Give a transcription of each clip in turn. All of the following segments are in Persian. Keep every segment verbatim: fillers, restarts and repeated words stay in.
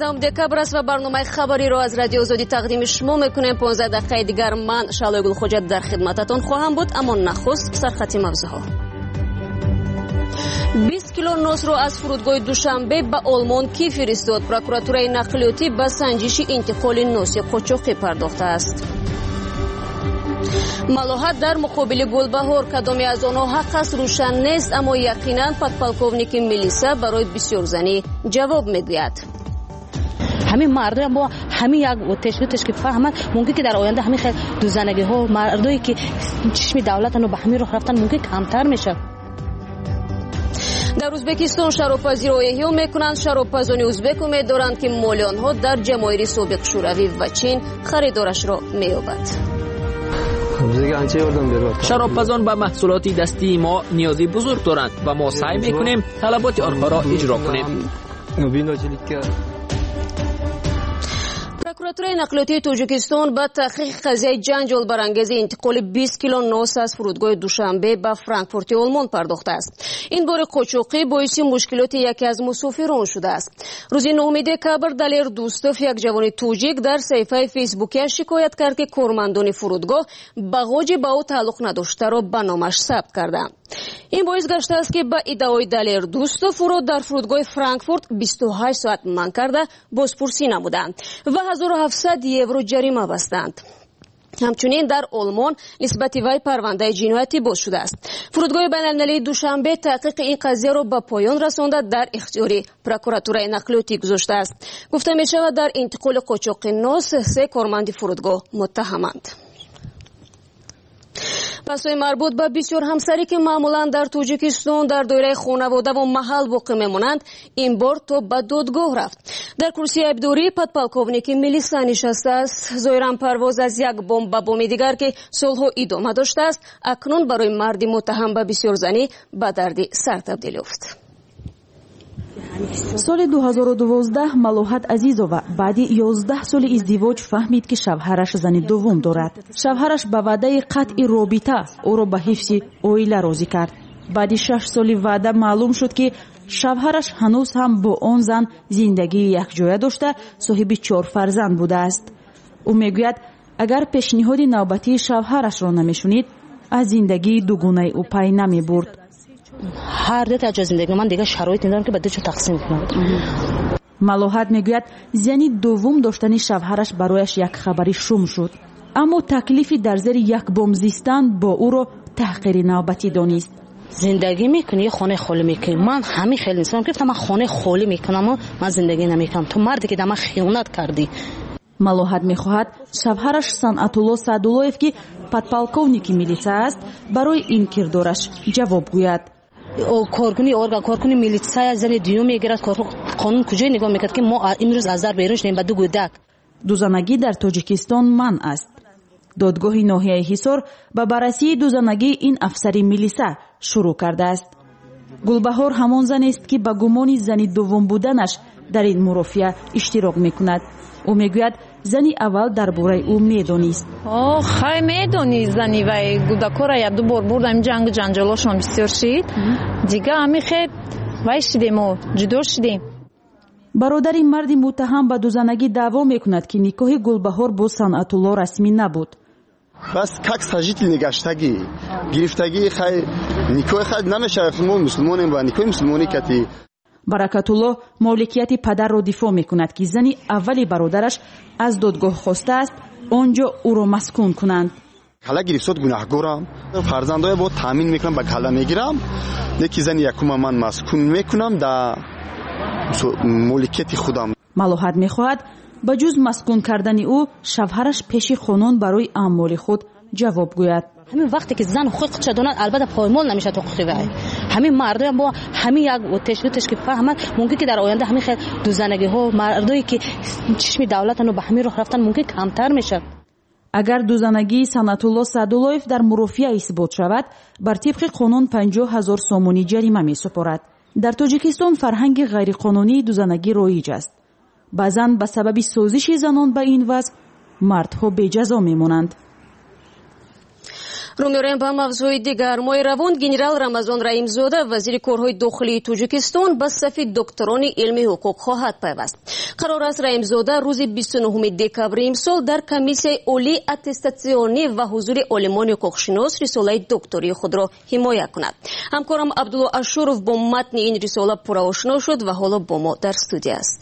یازدهم دکبر است و برنامه خبری را از رادیو آزادی تقدیم شما میکنیم. پانزده دقیقه دیگر من شعله گل خوجت در خدمتتان خواهم بود، اما نخست سرخط موضوعها. بیست کیلو نوز را از فرودگاه دوشنبه به آلمان کی فرستاد؟ پروکراتورای نقلیاتی به سنجش انتقال نوز قاچاقی پرداخته است. ملاحت در مقابل گلبهار کدامی از آنها حق است روشن نیست، اما یقینا پدپالکوونیک میلیسا برای بسیارزنی جواب میگوید. همین مردم با همین یک تشکیلش که فهمند ممکن که در آینده همین خیلی دوزنگی ها مردایی که چشم دولتن و به همین راه رفتن ممکن کمتر میشه. در ازبکستان شرابپزی را احیا میکنند. شرابپزان ازبک امید دارند که مال آنها در جماهیر سابق شوروی و چین خریدارش را مییابد. شرابپزان به محصولات دستی ما نیازی بزرگ دارند و ما سعی میکنیم طلبات آنها را اجرا کنیم. پروکراتورای نقلیاتی تاجیکستان به تحقیق قضیه جنجال برانگیز انتقال بیست کیلو نوز از فرودگاه دوشنبه به فرانکفورت آلمان پرداخته است. این بار قاچاقی باعث مشکلات یکی از مسافران شده است. روز نهم دکبر دلیر دوستوف یک جوان تاجیک در صفحه فیسبوکی شکایت کرد که کارمندان فرودگاه باغاج با او تعلق نداشته را به نامش ثبت کردند. این باعث گشته است که به ادعای دلیر دوستوف را در فرودگاه فرانکفورت بیست و هشت ساعت منع کرده بازپرسی نمودند و هزار و هفتصد یورو جریمه بستند. همچنین در آلمان نسبت وی پرونده جنایتی باز شده است. فرودگاه بین‌المللی دوشنبه تحقیق این قضیه را به پایان رسانده در اختیار پروکراتورای نقلیاتی گذاشته است. گفته می شود در انتقال قاچاق نوز سه کارمند فرودگاه متهمند. پسوی مربوط به بسیار همسری که معمولا در تاجیکستان در دایره خانواده و محل واقع میمانند این بار تو به دادگاه رفت. در کرسی عبدوری پدپالکوونیک میلیسا نشسته است. ظاهرا پرواز از یک بمب به بمب دیگر که سالها ادامه داشته است اکنون برای مردی متهم به بسیارزنی به درد سر تبدیل یافت. سال دو هزار و دوازده ملاحت عزیزова بعد یازده سال ازدواج فهمید که شوهرش زن دوم دارد. شوهرش به وعده قطع رابطه او را به حفظ عائله راضی کرد. بعد شش سال وعده معلوم شد که شوهرش هنوز هم با آن زن زندگی یکجایه داشته صاحب چهار فرزند بوده است. او میگوید اگر پیشنهاد نوبتی شوهرش را نمیشنید از زندگی دوگانه او پی نمی برد. هر دو تا زندگی من دیگه شرایط ندارم که بعدش تقسیم کنم. ملاحت میگوید زنی دوم داشتن شوهرش برایش یک خبری شوم شد، اما تکلیفی در زیر یک بم زیستن با او را تحقیر نوبتی دانست. زندگی میکنی خانه خالی میکنی. من همین خیلی نیستم گفتم من خانه خالی میکنم و من زندگی نمیکنم. تو مردی که دم خیانت کردی. ملاحت میخواهد شوهرش صنعتالله سعدالله‌یف که پدپالکوونیک میلیسا است برای این کردارش جواب گوید. او کارکنی ارگان کارکنی میلیسا زن دیو میگیرد. قانون کجای نگاه میکرد که ما امروز از در بیرون شدیم به دو گودک. دوزنگی در تاجیکستان منع است. دادگاه ناحیه حصار به بررسی دوزنگی این افسر میلیسا شروع کرده است. گلبهار همان زن است که به گمان زن دوم بودنش در این مرافعه اشتراک میکند. او میگوید زنی اول درباره او میدونست. آه خیلی میدونی زنی و گودکارا یک دو بار بردم جنگ جنجالاشون بسیار شید دیگه همی خیلی وای شدیم و جدا شدیم. برادر مردی متهم به دوزنگی دعوا میکند که نکاح گلبهار با صنعتالله رسمی نبود. بس как сожитель нигаштаги гирифтаги хай никоҳ хай намешавад. мо мусулмонем ва никоҳи мусулмонӣ кати برکت‌الله مالکیت پدر را دفاع میکند که زنی اولی برادرش از دادگاه خواسته است آنجا او را مسکون کنند. کلا گرفتاد گناهگارم فرزندای با تامین میکنم با کلا میگیرم یکی زن یکم من مسکون میکنم در مالکیت خودم. ملاحت میخواهد با جز مسکون کردن او شوهرش پیش قانون برای اعمال خود جواب گوید. همین وقتی که زن حقوق چه دونن البته پایمال نمیشه تو حقوقی وای. همین مردم با همین یک تشکیلش که فهمند ممکن که در آینده همین خیلی دوزنگی ها مردایی که چشم دولتن و به همین راه رفتن ممکن کمتر میشه. اگر دوزنگی صنعتالله سعدالله‌یف در مرافعه اثبات شود بر طبق قانون پنجاه هزار سومونی جریمه میسپارد. در تاجیکستان فرهنگ غیر قانونی دوزنگی رایج است. بعضاً به سبب سازش زنان به این وضع مردها بی جزا میمانند. رو می‌ریم به موضوع دیگر. ماه روان گنرال رمضان رحیمزاده وزیر کارهای داخلی تاجیکستان به صف دکتران علمی حقوق خواهد پیوست. قرار است رحیمزاده روز بیست و نهم دکبر امسال در کمیسیون عالی اتستاسیونی و حضور عالمان حقوقشناس رساله دکتری خود را حمایت کند. همکارم عبدالله اشورов با متن این رساله پرآشنا شد و حالا با ما در استودیو است.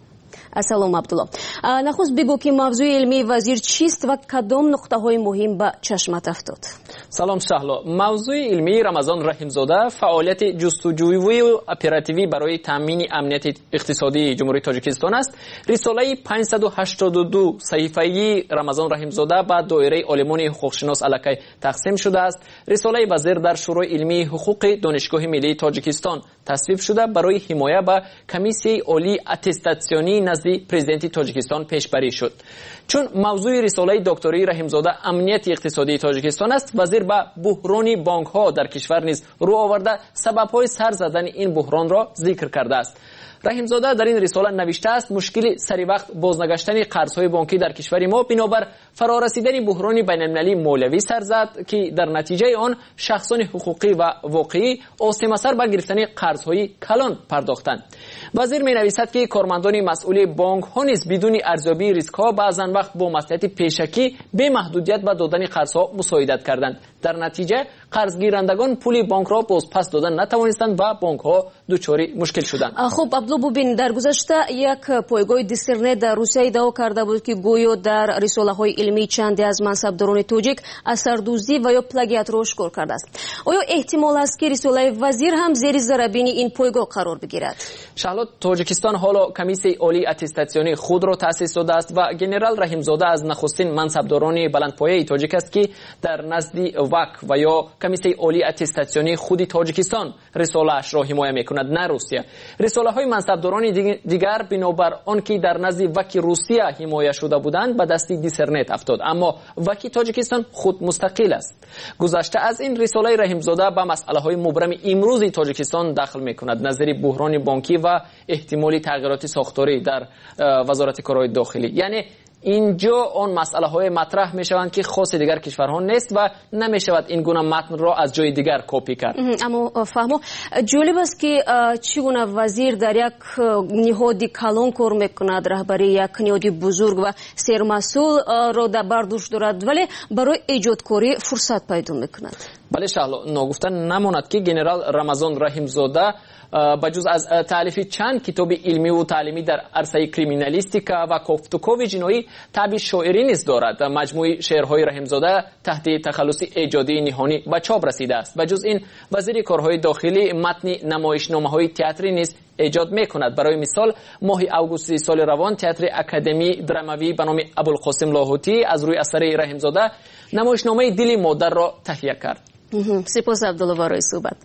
السلام عبدالله. نخست بگو که موضوع علمی وزیر چیست و کدام نقطه های مهم به چشمت افتاد؟ سلام شهلا. موضوع علمی رمضان رحیمزاده فعالیت جستجویی و اپراتیوی برای تامین امنیت اقتصادی جمهوری تاجیکستان است. رساله پانصد و هشتاد و دو صحیفه‌ای رمضان رحیمزاده به دایره عالمان حقوقشناس علاقه تقسیم شده است. رساله وزیر در شورای علمی حقوق دانشگاه ملی تاجیکستان تصویب شده برای حمایت به کمیسیون عالی اتستاسیونی نزد پرزیدنت تاجیکستان پیشبری شد. چون موضوع رساله دکتری رحیمزاده امنیت اقتصادی تاجیکستان است، وزیر به بحران بانک ها در کشور نیز رو آورده سبب های سر زدن این بحران را ذکر کرده است. رحیمزاده در این رساله نوشته است مشکل سری وقت بازنگشتن قرض‌های بانکی در کشور ما بنابر فرارسیدن بحران بین‌المللی مولوی سر زد که در نتیجه آن شخصان حقوقی و واقعی آسیب اثر به گرفتن قرض‌های کلان پرداختند. وزیر می‌نویسد که کارمندان مسئول بانک‌ها نیز بدون ارزیابی ریسک‌ها بعضن وقت با مصلحت پیشکی به محدودیت به دادن قرض‌ها مساعدت کردند. در نتیجه قرضگیرندگان پول بانک را باز پس دادن نتوانستند و بانک‌ها دچار مشکل شدند. خب عبدالله ببین، در گذشته یک پایگاه دیسترنت در روسیه ادعا کرده بود که گویا در رساله‌های علمی چندی از منصبداران تاجیک اثردوزی و یا پلاگیات را اشکار کرده است. آیا احتمال است که رساله وزیر هم زیر ضربین این پایگاه قرار بگیرد؟ شهلا، تاجیکستان حالا کمیسیون عالی اتستاسیونی خود را تأسیس داده است و گنرال رحیمزاده از نخستین منصبداران بلندپایه تاجیک است که در نزد وک و یا کمیسیون عالی اتستاسیونی خود تاجیکستان رساله اش را حمایت میکند، نه روسیه. رساله های منصبداران دیگر بنابر آنکه در نزد وکی روسیه حمایت شده بودند به دست دیسرنت افتاد، اما وکی تاجیکستان خود مستقل است. گذشته از این رساله رحیمزاده به مسئله های مبرم امروز تاجیکستان داخل میکند، نظری بحران بانکی و احتمالی تغییرات ساختاری در وزارت کارهای داخلی. یعنی اینجا آن مسئله های مطرح می شوند که خاص دیگر کشورها نیست و نمی شود این گونه متن را از جای دیگر کپی کرد. اما فهمو جالب است که چگونه وزیر در یک نهادی کلان کار میکند، رهبری یک نهادی بزرگ و سرمسئول را در بر دوش دارد ولی برای ایجادکاری فرصت پیدا میکند. بله شهلا، ناگفته نماند که گنرال رمضان رحیمزاده بجز از تالیف چند کتاب علمی و تعلیمی در عرصه کریمینالیستیکا و گفتگوی جنایی طبع شاعری نیز دارد. مجموعه شعرهای رحیمزاده تحت تخلص ایجادی نهانی به چاپ رسیده است. بجز این وزیر کارهای داخلی متن نمایشنامه‌های تئاتری نیز ایجاد میکند. برای مثال ماه اوگوست سال روان تئاتر اکادمی دراموی به نام ابوالقاسم لاهوتی از روی اثر رحیمزاده نمایشنامه دل مادر را تهیه کرد. سپاس عبدالله برای صحبت.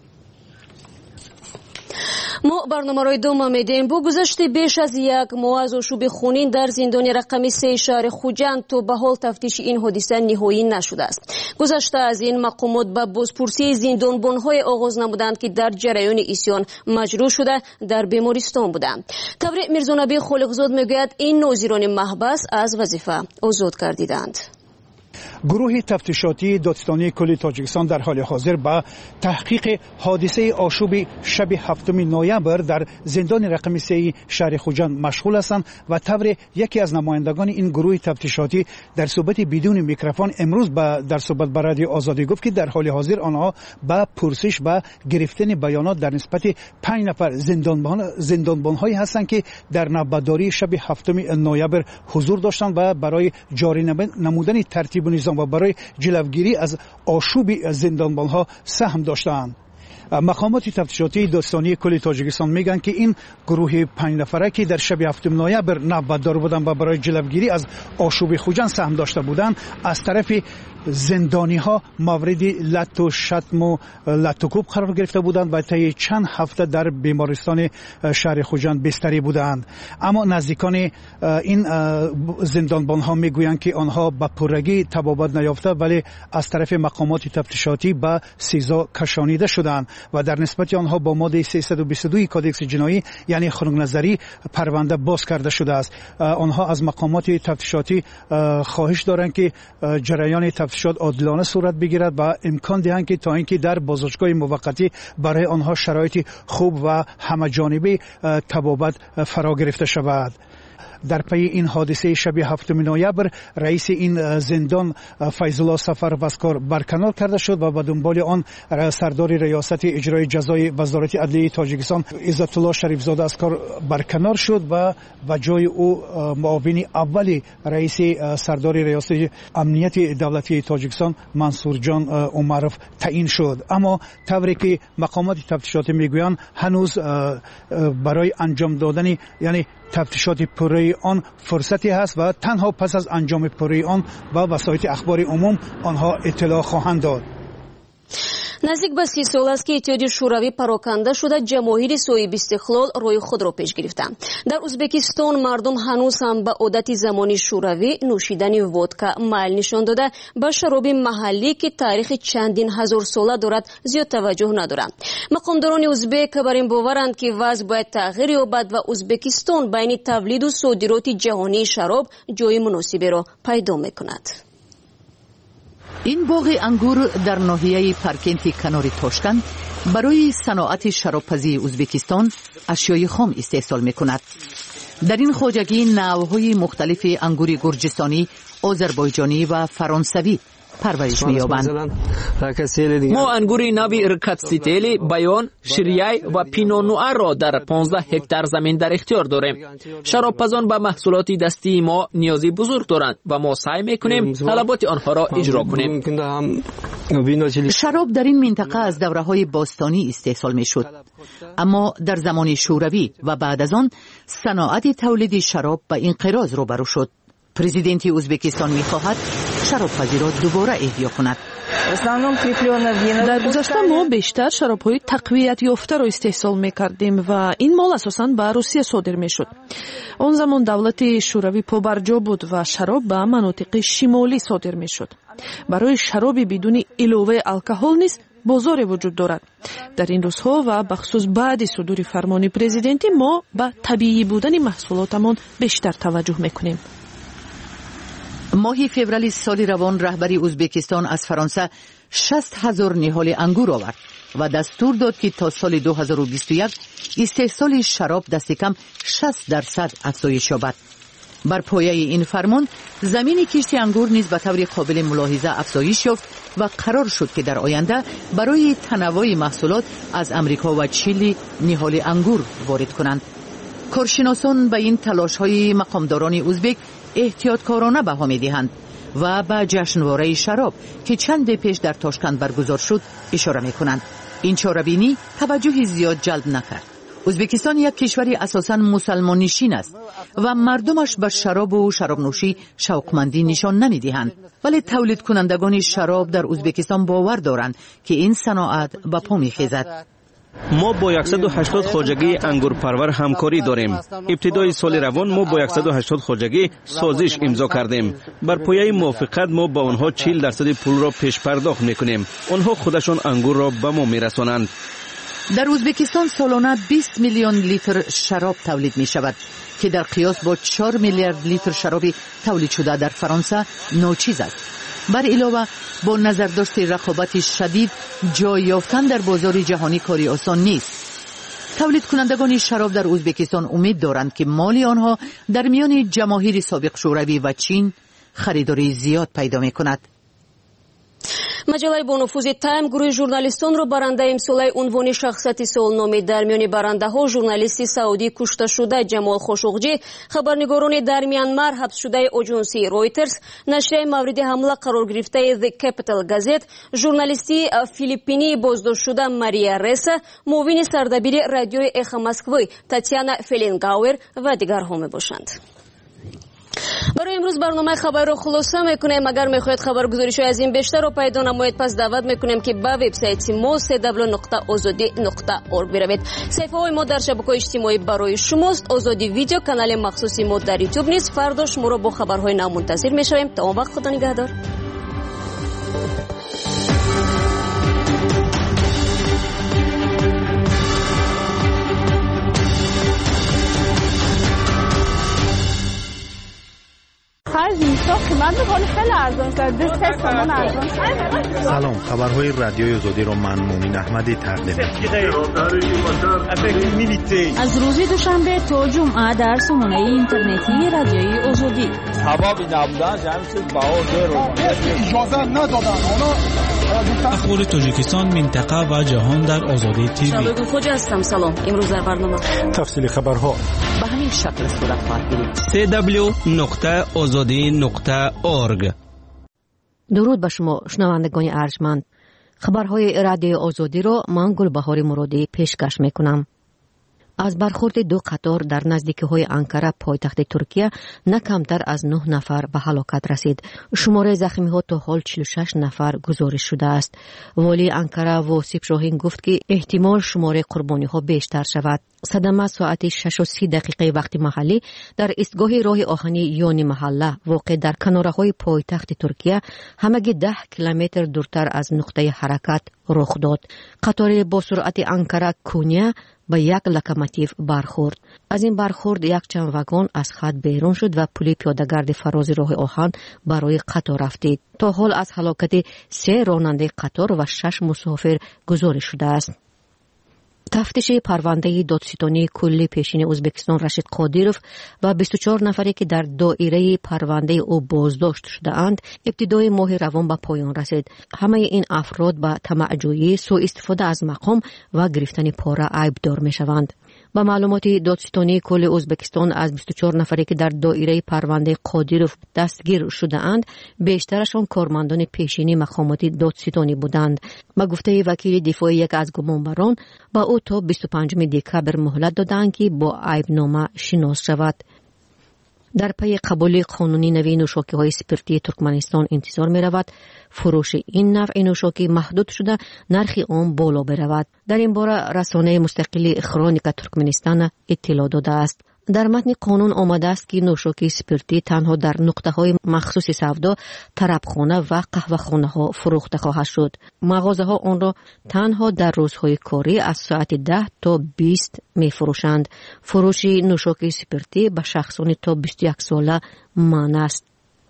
ما برنامه را ادامه میدیم. با گذشت بیش از یک ماه از آشوب خونین در زندان رقم سه شهر خوجند تا به حال تفتیش این حادثه نهایی نشده است. گذشته از این مقامات به بازپرسی زندانبان‌های آغاز نمودند که در جریان عصیان مجروح شده در بیمارستان بودند. تبریع میرزانبی خالقزاد میگوید این ناظران محبس از وظیفه آزاد گردیدند. گروه تفتیشاتی دادستانی کل تاجیکستان در حال حاضر به تحقیق حادثه آشوب شب هفتم نوامبر در زندان رقم سه شهر خوجند مشغول هستند و طور یکی از نمایندگان این گروه تفتیشاتی در صحبت بدون میکروفون امروز با در صحبت با رادیو آزادی گفت که در حال حاضر آنها با پرسش و گرفتن بیانات در نسبت پنج نفر زندانبان زندانبان‌هایی هستند که در نوبتداری شب هفتم نوامبر حضور داشتند و برای جاری نمودن ترتیب و نظام و برای جلوگیری از آشوب زندانبان‌ها سهم داشتند. مقامات تفتیشاتی دادستانی کل تاجیکستان میگن که این گروه پنج نفره که در شب هفتم نوامبر نوبتدار بودند و برای جلوگیری از آشوب خوجند سهم داشته بودند، از طرف زندانی ها مورد لط و شتم و لط و کوب قرار گرفته بودند و طی چند هفته در بیمارستان شهر خوجند بستری بودند. اما نزدیکان این زندانبان ها میگویند که آنها به پرگی تبابت نیافته ولی از طرف مقامات تفتیشاتی به سزا کشانیده شدند. و در نسبت آنها با ماده سیصد و بیست و دو کادکس جنایی یعنی خنک پرونده باز کرده شده است. آنها از مقامات تفتیشاتی خواهش دارند که جریان تفتیشات عادلانه صورت بگیرد و امکان دهند که تا اینکه در بازداشتگاه موقتی برای آنها شرایط خوب و همه‌جانبه طبابت فرا گرفته شود. در پی این حادثه شب هفتم نوامبر رئیس این زندان فیض الله سفر وزکار برکنار کرده شد و به دنبال آن سردار ریاست اجرای جزای وزارت عدلیه تاجیکستان عزت الله شریف زاده از کار برکنار شد و به جای او معاون اول رئیس سردار ریاست امنیت دولتی تاجیکستان منصور جان عمرف تعیین شد. اما طوری که مقامات تفتیشاتی میگویند هنوز برای انجام دادن یعنی تفتیشات پروری آن فرصتی هست و تنها پس از انجام پروری آن با وسایل اخبار عموم آنها اطلاع خواهند داد. نزدیک به سی سال است که اتحادیه شوروی پراکنده شده جماهیر صاحب استقلال روی خود را پیش گرفتند. در ازبکستان مردم هنوز هم به عادت زمانی شوروی نوشیدن ودکا میل نشان داده به شراب محلی که تاریخ چندین هزار ساله دارد زیاد توجه ندارند. مقامداران ازبک بر این باورند که وضع باید تغییر یابد و ازبکستان بین تولید و صادرات جهانی شراب جای مناسبی را پیدا میکند. این باغ انگور در ناحیه پارکنتی کنار تاشکند برای صنعت شرابپزی ازبکستان اشیای خام استحصال میکند. در این خواجگی نوع‌های مختلف انگور گرجستانی، آذربایجانی و فرانسوی پرورش می‌یابند. ما انگور نوی ارکاتسیتلی، بیان، شریای و پینو نوئر را در پانزده هکتار زمین در اختیار داریم. شرابپزان به محصولات دستی ما نیازی بزرگ دارند و ما سعی می‌کنیم طلبات آنها را اجرا کنیم. شراب در این منطقه از دوره‌های باستانی استحصال می‌شد، اما در زمان شوروی و بعد از آن صنعت تولید شراب به انقراض روبرو شد. پرزیدنت ازبکستان می‌خواهد شراب‌پزی را دوباره احیا کند. در گذشته ما بیشتر شراب‌های تقویت یافته را استحصال می‌کردیم و این مال اساساً به روسیه صادر می‌شد. آن زمان دولت شوروی پابرجا بود و شراب به مناطق شمالی صادر می‌شد. برای شراب بدون علاوه الکل نیز بازار وجود دارد. در این روزها و بخصوص بعد صدور فرمان پرزیدنت ما به طبیعی بودن محصولاتمان بیشتر توجه می‌کنیم. ماه فوریه سال روان رهبری ازبکستان از فرانسه شصت هزار نهال انگور آورد و دستور داد که تا سال دو هزار و بیست و یک استحصال شراب دست کم شصت درصد افزایش یابد. بر پایه این فرمان زمین کشت انگور نیز به طور قابل ملاحظه افزایش یافت و قرار شد که در آینده برای تنوع محصولات از امریکا و چیلی نهال انگور وارد کنند. کارشناسان به این تلاش‌های مقامداران ازبک احتیاطکارانه بها می‌دهند و به جشنواره شراب که چند پیش در تاشکند برگزار شد اشاره می‌کنند. این چاره‌بینی توجه زیاد جلب نکرد. ازبکستان یک کشور اساساً مسلمان نشین است و مردمش به شراب و شراب نوشی شوقمندی نشان نمی‌دهند، ولی تولید کنندگان شراب در ازبکستان باور دارند که این صنعت به پا می‌خیزد. ما با صد و هشتاد خواجگی انگور پرور همکاری داریم. ابتدای سال روان ما با صد و هشتاد خواجگی سازش امضا کردیم. بر پایه موافقت ما با آنها چهل درصد پول را پیش پرداخت میکنیم. آنها خودشان انگور را به ما میرسانند. در ازبکستان سالانه بیست میلیون لیتر شراب تولید می شود که در قیاس با چهار میلیارد لیتر شراب تولید شده در فرانسه ناچیز است. بر علاوه با نظر داشت رقابت شدید جای یافتن در بازار جهانی کاری آسان نیست. تولید کنندگان شراب در ازبکستان امید دارند که مال آنها در میان جماهیر سابق شوروی و چین خریداری زیاد پیدا می کند. مجله با نفوذ تایم گروه ژورنالیستان را برنده امسال عنوان شخصیت سال نامید. در میان برنده ها ژورنالیست سعودی کشته شده جمال خاشقجی، خبرنگاران در میانمار حبس شده آژانسی رویترز، نشریه مورد حمله قرار گرفته The Capital Gazette، ژورنالیستی فیلیپینی بازداشت شده ماریا ریسا، معاون سردبیر رادیوی اخ مسکوی تاتیانا فلینگاور و دیگرها میباشند. برای امروز برنامه خبر رو خلاصه میکنیم. اگر میخواهید خبرگزاری‌های از این بیشتر رو پیدا نمایید پس دعوت میکنیم که به وبسایت ما سی دبلیو نقطه آزادی نقطه اورگ بروید. صفحه‌های ما در شبکه‌های اجتماعی برای شماست. آزادی ویدیو کانال مخصوصی ما در یوتیوب نیست. فردا شما رو با خبرهای نو منتظر میشویم. تا اون وقت خدا نگهدار. سلام، خبرهای رادیوی آزادی را من مومن احمدی تقدیم از روز دوشنبه تا جمعه در سامانه اینترنتی رادیوی آزادی. هوا نبودن جمعیت بهار اجازه ندادن. اخبار تاجیکستان، منطقه و جهان در آزادی تیوی. شبکه خوش هستم. سلام. امروز در برنامه تفصیل خبرها به همین شکل صورت خواهد گرفت. سی دبلیو نقطه آزادی نقطه اورگ. درود به شما شنوندگان ارجمند. خبرهای رادیو آزادی را من گلبهار مرادی پیشکش میکنم. از برخورد دو قطار در نزدیکی‌های انکره پایتخت ترکیه نه کمتر از نه نفر به هلاکت رسید. شماره زخمی‌ها تا حال چهل و شش نفر گزارش شده است. والی انکره واصف شاهین گفت که احتمال شماره قربانی‌ها بیشتر شود. صدمه ساعت شش و سی دقیقه وقت محلی در ایستگاه راه آهنی یونی محله واقع در کناره‌های پایتخت ترکیه همگی ده کیلومتر دورتر از نقطه حرکت رخ داد. قطار با سرعت انکره کونیا به یک لوکوموتیو برخورد. از این برخورد یک چند واگن از خط بیرون شد و پل پیاده‌گرد فراز راه آهن برای قطار رفتید. تا حال از هلاکت سه راننده قطار و شش مسافر گزارش شده است. تفتیش پرونده دادستانی کلی پیشین ازبکستان رشید قادیروف و بیست و چهار نفری که در دایره پرونده او بازداشت شده اند ابتدای ماه روان به پایان رسید. همه این افراد به طمع‌جویی، سوء استفاده از مقام و گرفتن پاره عیبدار می شوند. با معلومات دادستانی کل ازبکستان از بیست و چهار نفری که در دایره پرونده قادیروف دستگیر شده اند بیشترشان کارمندان پیشینی مقامات دادستانی بودند. با گفته وکیل دفاع یک از گمانبران با او تا بیست و پنجم دکبر مهلت دادند که با عیبنامه شناس شود. در پی قبول قانونی نوی نوشاکی‌های سپرتی ترکمنستان انتظار می رود فروش این نوع نوشاکی محدود شده نرخ آن بالا برود. در این باره رسانه مستقل خرونیک ترکمنستان اطلاع داده است. در متن قانون آمده است که نوشاکی سپرتی تنها در نقطه‌های مخصوص سودا، طربخانه و قهوه‌خانه‌ها فروخته خواهد شد. مغازه‌ها آن را تنها در روزهای کاری از ساعت ده تا بیست می‌فروشند. فروش نوشاکی سپرتی به شخصان تا بیست و یک ساله منع است.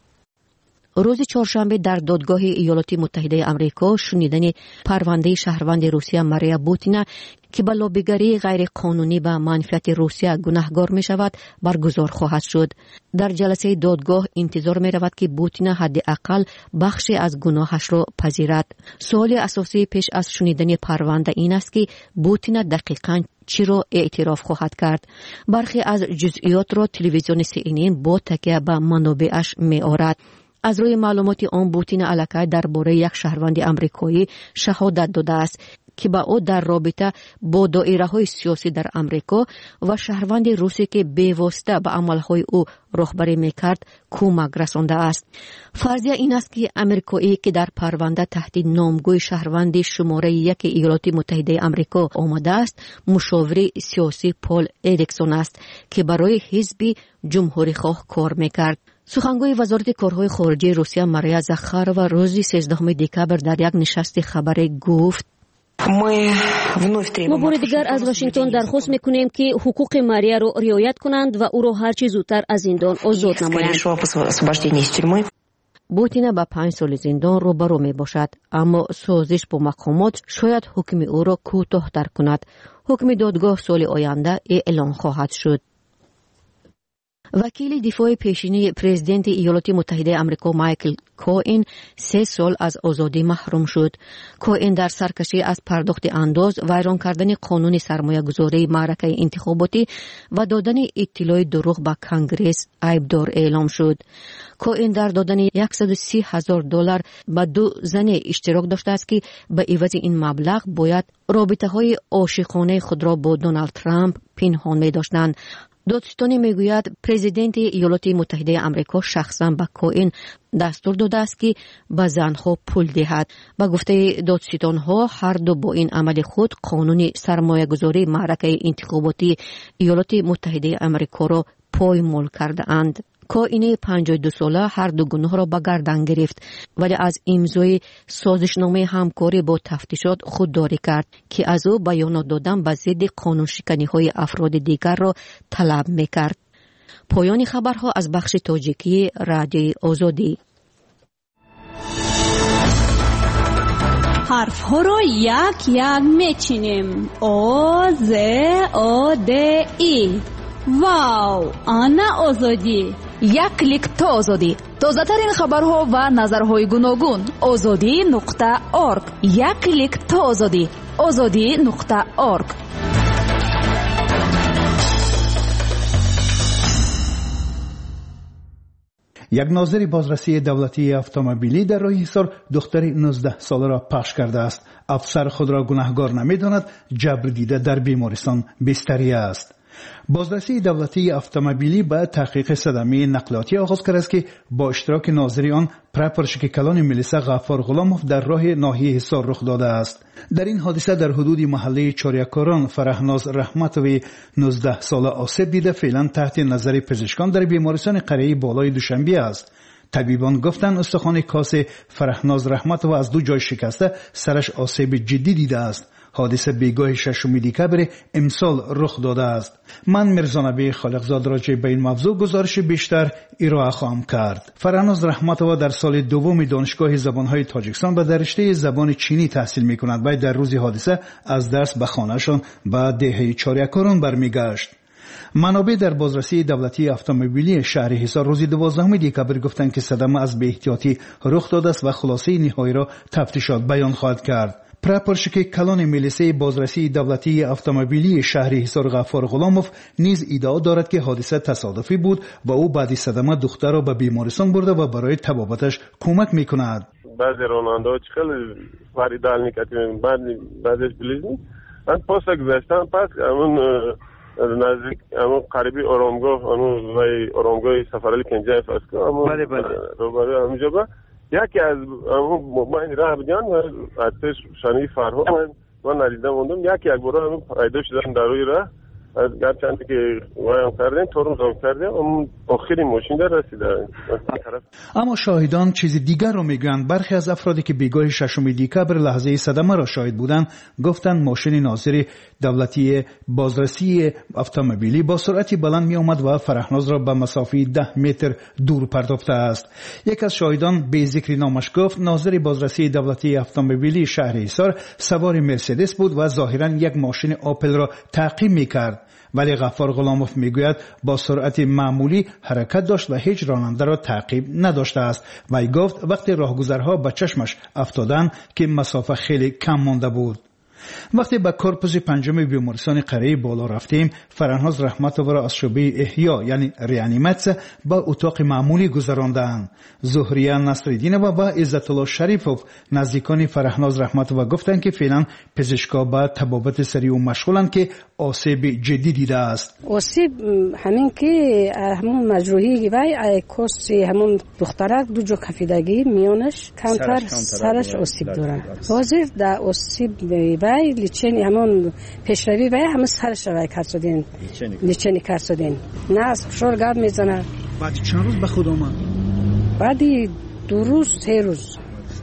روز چهارشنبه در دادگاه ایالات متحده آمریکا شنیدن پرونده شهروند روسیه ماریا بوتینا که به لابیگری غیر قانونی به منفعت روسیه گناهکار می شود برگزار خواهد شد. در جلسه دادگاه انتظار می رود که بوتینا حداقل بخشی از گناهش را پذیرد. سوال اساسی پیش از شنیدن پرونده این است که بوتینا دقیقاً چی را اعتراف خواهد کرد. برخی از جزئیات را تلویزیون سی ان ان با تکیه به منابعش می آورد. از روی معلومات آن بوتینا علاقه درباره یک شهروند آمریکایی شهادت داده است که با او در رابطه با دایره‌های سیاسی در آمریکا و شهروند روسی که بی‌واسطه به عملهای او راهبری می‌کرد کمک رسانده است. فرضیه این است که آمریکایی که در پرونده تحت نامگوی شهروند شماره یک ایالات متحده آمریکا آمده است مشاور سیاسی پول ادیکسون است که برای حزب جمهوری خواه کار می‌کرد. سخنگوی وزارت کارهای خارجه روسیه ماریا زاخارова روز سیزدهم دکبر در یک نشست خبری گفت ما بار دیگر از واشنگتن درخواست میکنیم که حقوق ماریا را رعایت کنند و او را هر چه زودتر از زندان آزاد نمایند. بوتینا با پنج سال زندان روبرو می باشد، اما سازش با مقامات شاید حکم او را کوتاه‌تر کند. حکم دادگاه سال آینده اعلام خواهد شد. وکیل دفاع پیشینی پرزیدنت ایالات متحده آمریکا مایکل کوئین سه سال از آزادی محروم شد. کوئین در سرکشی از پرداخت انداز، ویران کردن قانون سرمایه گذاری معرکه انتخاباتی و دادن اطلاع دروغ به کنگرس عیبدار اعلام شد. کوئین در دادن صد و سی هزار دلار به دو زن اشتراک داشته است که به عوض این مبلغ باید رابطه های عاشقانه خود را با دونالد ترامپ پنهان می داشتند. دادستانی میگوید پرزیدنت ایالات متحده آمریکا شخصا به کوئین دستور داده است که به زنها پول دهد. با گفته دادستانها هر دو با این عمل خود قانون سرمایه گذاری معرکه انتخاباتی ایالات متحده آمریکا را پایمال کرده اند. کوئین پنجاه و دو ساله هر دو گناه را به گردن گرفت ولی از امضای سازشنامه همکاری با تفتیشات خودداری کرد که از او بیانات دادن به ضد قانون شکنی های افراد دیگر را طلب میکرد. پایان خبرها از بخش تاجیکی رادیوی آزادی. حرف ها رو یک یک میچینیم. او ز او د ای. واو، آنا آزادی. یک کلیک تا آزادی. تازه ترین خبرها و نظرهای گوناگون. آزادی نقطه اورگ. یک کلیک تا آزادی. آزادی نقطه اورگ. یک ناظر بازرسی دولتی اتومبیلی در راه حصار دختر نوزده ساله را پخش کرده است. افسر خود را گناهکار نمی‌داند، جبر دیده در بیمارستان بستری است. بازرسی دولتی اتومبیلی با تحقیق صدمه نقلیاتی آغاز کرده است که با اشتراک ناظر آن پرپرشک کلان ملیسا غفار غلاموف در راه ناحیه حصار رخ داده است. در این حادثه در حدود محله چاریکاران فرهناز رحمتوی نوزده ساله آسیب دیده فعلا تحت نظر پزشکان در بیمارستان قریه بالای دوشنبه است. طبیبان گفتند استخوان کاس فرهناز رحمتوی از دو جای شکسته، سرش آسیب جدی دیده است. حادثه بیگاه ششم دکبر امسال رخ داده است. من مرزانبی خالقزاد راجع به این موضوع گزارش بیشتر ارائه خواهم کرد. فرهناز رحمتوی در سال دوم دانشگاه زبانهای تاجیکستان به رشته زبان چینی تحصیل می‌کند و در روز حادثه از درس به خانه‌شان به دهه چاریکاران برمیگشت. منابع در بازرسی دولتی اتومبیلی شهر حصار روز دوازدهم دکبر گفتند که صدمه از بی‌احتیاطی رخ داده است و خلاصه نهایی را تفتیشات بیان خواهد کرد. پرپرشک کلان ملیسه بازرسی دولتی اتومبیلی شهر حصار غفار غلاموف نیز ادعا دارد که حادثه تصادفی بود و او بعد صدمه دختر را به بیمارستان برده و برای طبابتش کمک میکند. بعضی راننده ها خیلی فریدال میکردیم، بعد بعدش بلیزیم من پاسا گذاشتم، پس همون نزدیک همون قریبی آرامگاه، همون وای آرامگاه سفرالی کنجای فاسکو، همون بله بله روبروی همونجا با یکی از همون من راه بگن و اتش شانی فرها من من ندیدم موندم، یکی از برای همون پیدا شدن در روی راه از گرچند که وایم کردیم تورم زام کردیم اون آخرین ماشین در رسیده. اما شاهدان چیز دیگر رو میگن. برخی از افرادی که بیگاه ششم دکبر لحظه صدمه را شاهد بودند گفتند ماشین ناظر دولتی بازرسی اتومبیلی با سرعتی بلند می آمد و فرهناز را به مسافه ده متر دور پرتافته است. یک از شاهدان به ذکر نامش گفت ناظر بازرسی دولتی اتومبیلی شهر حصار سوار مرسدس بود و ظاهرا یک ماشین آپل را تعقیب میکرد، ولی غفار غلاموف میگوید با سرعت معمولی حرکت داشت و هیچ راننده را تعقیب نداشته است. وی گفت وقتی راهگذرها به چشمش افتادند که مسافه خیلی کم مانده بود. وقتی به کورپوس پنجم بیمارستان قریه بالا رفتیم فرهناز رحمتوی را از شعبه احیا یعنی ریانیماسیون به اتاق معمولی گذراندند. زهریه نصرالدینова و عزت الله شریفوف نزدیکان فرهناز رحمتوی گفتند که فعلا پزشکا به طبابت سریع و مشغولند که آسیب جدی دیده است. آسیب همین که همون مجروحی وای کاس همون دخترک دو جو کفیدگی میانش کمتر سرش آسیب داره. حاضر در آسیب وای لیچنی همون پیشروی وای همه سرش وای کردین لیچنی کردین نه فشار گرد میزنه. بعد چند روز به خود آمد؟ بعدی دو روز سه روز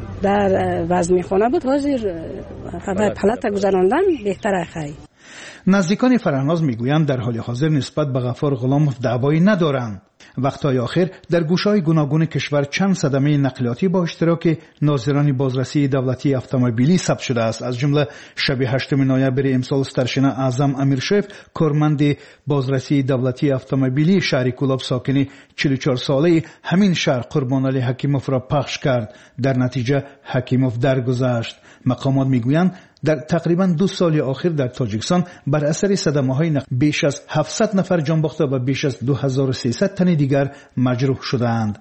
در وزمی خانه بود. حاضر خبر پلات گذراندن بهتره. خیلی نزدیکان فرهناز میگویند در حال حاضر نسبت به غفار غلاموف دعوایی ندارند. وقتهای آخر در گوشه‌های گوناگون کشور چند صدمه نقلیاتی با اشتراک ناظران بازرسی دولتی اتومبیلی ثبت شده است. از جمله شب هشتم نوامبر امسال سرشنا اعظم امیرشیف کارمند بازرسی دولتی اتومبیلی شهر کولاب ساکن چهل و چهار ساله همین شهر قربان علی حکیموف را پخش کرد. در نتیجه حکیموف درگذشت. مقامات میگویند در تقریبا دو سال آخر در تاجیکستان بر اثر صدمه‌های نقلیاتی بیش از هفتصد نفر جان باخته و بیش از دو هزار و سیصد تن دیگر مجروح شدند.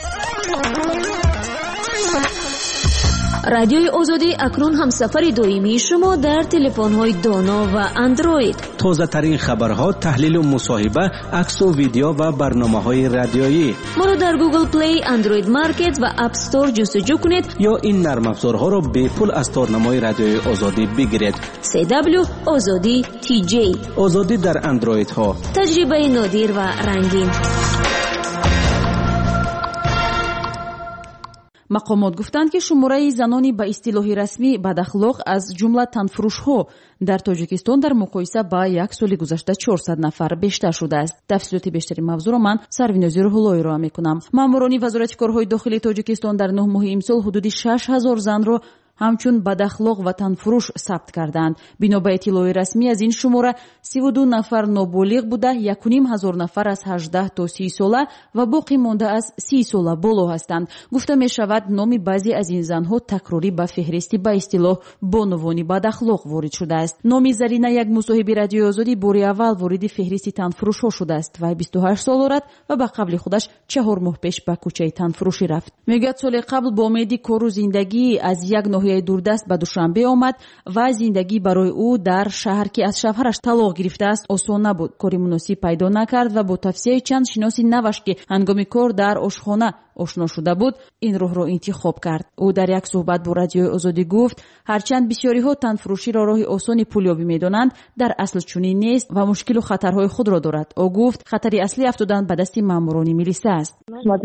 رادیوی آزادی اکنون هم سفر دائمی شما در تلفن‌های دانا و اندروید. تازه ترین خبرها، تحلیل و مصاحبه، عکس و ویدیو و برنامه‌های رادیویی. ما رو در گوگل پلی، اندروید مارکت و اپ استور جستجو کنید یا این نرم افزارها رو به پول از تارنمای رادیوی آزادی بگیرید. سی دبلیو آزادی تی جی. آزادی در اندروید ها. تجربه نادر و رنگین. мақомот гуфтанд, ки шумораи занони ба истилоҳи расмӣ бадахлоқ аз ҷумла танфурушҳо дар Тоҷикистон дар муқоиса ба як соли гузашта чорсад нафар бештар шудааст. тафсилоти бештари мавзӯъро ман Сарвинози Рӯҳуллоҳ ироа мекунам. маъмурони вазорати корҳои дохилии Тоҷикистон дар нӯҳ моҳи имсол ҳудуди шаш ҳазор занро ҳамчун бадахлоқ ва танфурӯш сабт карданд. бино ба иттилои расмӣ аз ин шумора сиву ду нафар ноболиғ буда, якуним ҳазор нафар аз ҳаждаҳ то си сола ва боқӣ монда аз си сола боло ҳастанд. гуфта мешавад, номи баъзе аз ин занҳо такрорӣ ба феҳристи ба истилоҳ бонувони бадахлоқ ворид шудааст. номи Зарина, як мусоҳиби Радиои Озодӣ, бори аввал вориди феҳристи танфурӯшҳо шудааст. вай бисту ҳашт сол дорад ва ба қабли худаш чаҳор моҳ пеш ба кӯчаи танфурӯшӣ рафт. мегӯяд соли қабл бо умеди кору зиндагӣ аз як ноҳияи дурдаст ба Душанбе омад ва зиндагӣ барои ӯ дар шаҳр, ки аз шавҳараш талоқ гирифтааст, осон набуд. кори муносиб пайдо накард ва бо тавсияи чанд шиноси наваш, ки ҳангоми кор дар ошхона ошно шуда буд, ин роҳро интихоб кард. ӯ дар як суҳбат бо Радиои Озодӣ гуфт, ҳарчанд бисёриҳо танфурӯширо роҳи осони пулёбӣ медонанд, дар асл чунин нест ва мушкилу хатарҳои худро дорад. ӯ гуфт, хатари аслӣ афтодан ба дасти маъмурони милиса аст.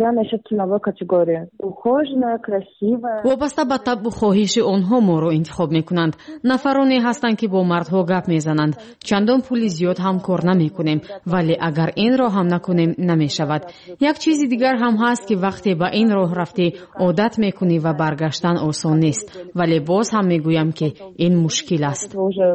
вобаста ба табу хоҳиши онҳо моро интихоб мекунанд. нафароне ҳастанд, ки бо мардҳо гап мезананд. чандон пули зиёд ҳам кор намекунем, вале агар инро ҳам накунем намешавад. як чизи дигар ҳам ҳаст, ки вақте ба ин роҳ рафтӣ одат мекунӣ ва баргаштан осон нест, вале боз ҳам мегӯям, ки ин мушкил аст.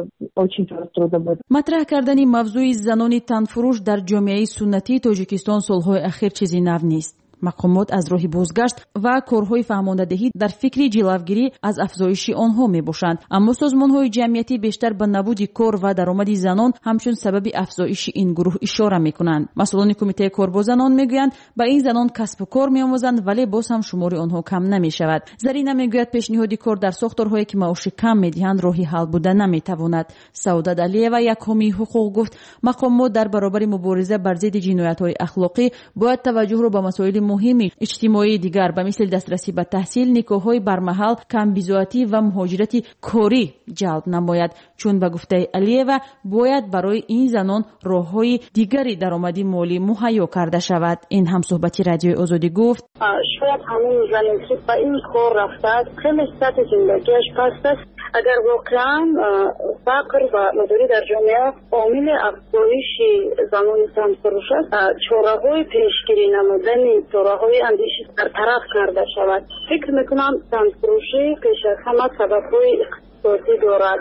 матраҳ кардани мавзӯи занони танфурӯш дар ҷомеаи суннатии Тоҷикистон солҳои ахир чизи нав нест. мақомот аз роҳи бозгашт ва корҳои фаҳмондадеҳӣ дар фикри ҷилавгирӣ аз афзоиши онҳо мебошанд, аммо созмонҳои ҷамъиятӣ бештар ба набуди кор ва даромади занон ҳамчун сабаби афзоиши ин гурӯҳ ишора мекунанд. масъулони кумитаи кор бо занон мегӯянд, ба ин занон касбу кор меомӯзанд, вале боз ҳам шумори онҳо кам намешавад. Зарина мегӯяд, пешниҳоди кор дар сохторҳое, ки маоши кам медиҳанд, роҳи ҳал буда наметавонад. Саодат Алиева, як ҳомии ҳуқуқ, гуфт, мақомот дар баробари мубориза бар зидди ҷиноятҳои ахлоқӣ бояд таваҷҷуҳро ба масоили муҳими иҷтимоии дигар ба мисли дастрасӣ ба таҳсил, никоҳҳои бармаҳал, камбизоатӣ ва муҳоҷирати корӣ ҷалб намояд. чун ба гуфтаи Алиева бояд барои ин занон роҳҳои дигари даромади молӣ муҳайё карда шавад. ин ҳамсуҳбати Радиои Озодӣ гуфт, шояд ҳамин зане ки ба ин кор рафтааст, хеле сатҳи зиндагиаш паст аст. агар воқеан фақр ва нодорӣ дар ҷомеа омили афзоиши занони танфурӯш аст, чораҳои пешгирӣ намудани чораҳои андеши бартараф карда шавад. фикр мекунам танфурӯшӣ пеш аз ҳама сабабҳои иқтисодӣ дорад.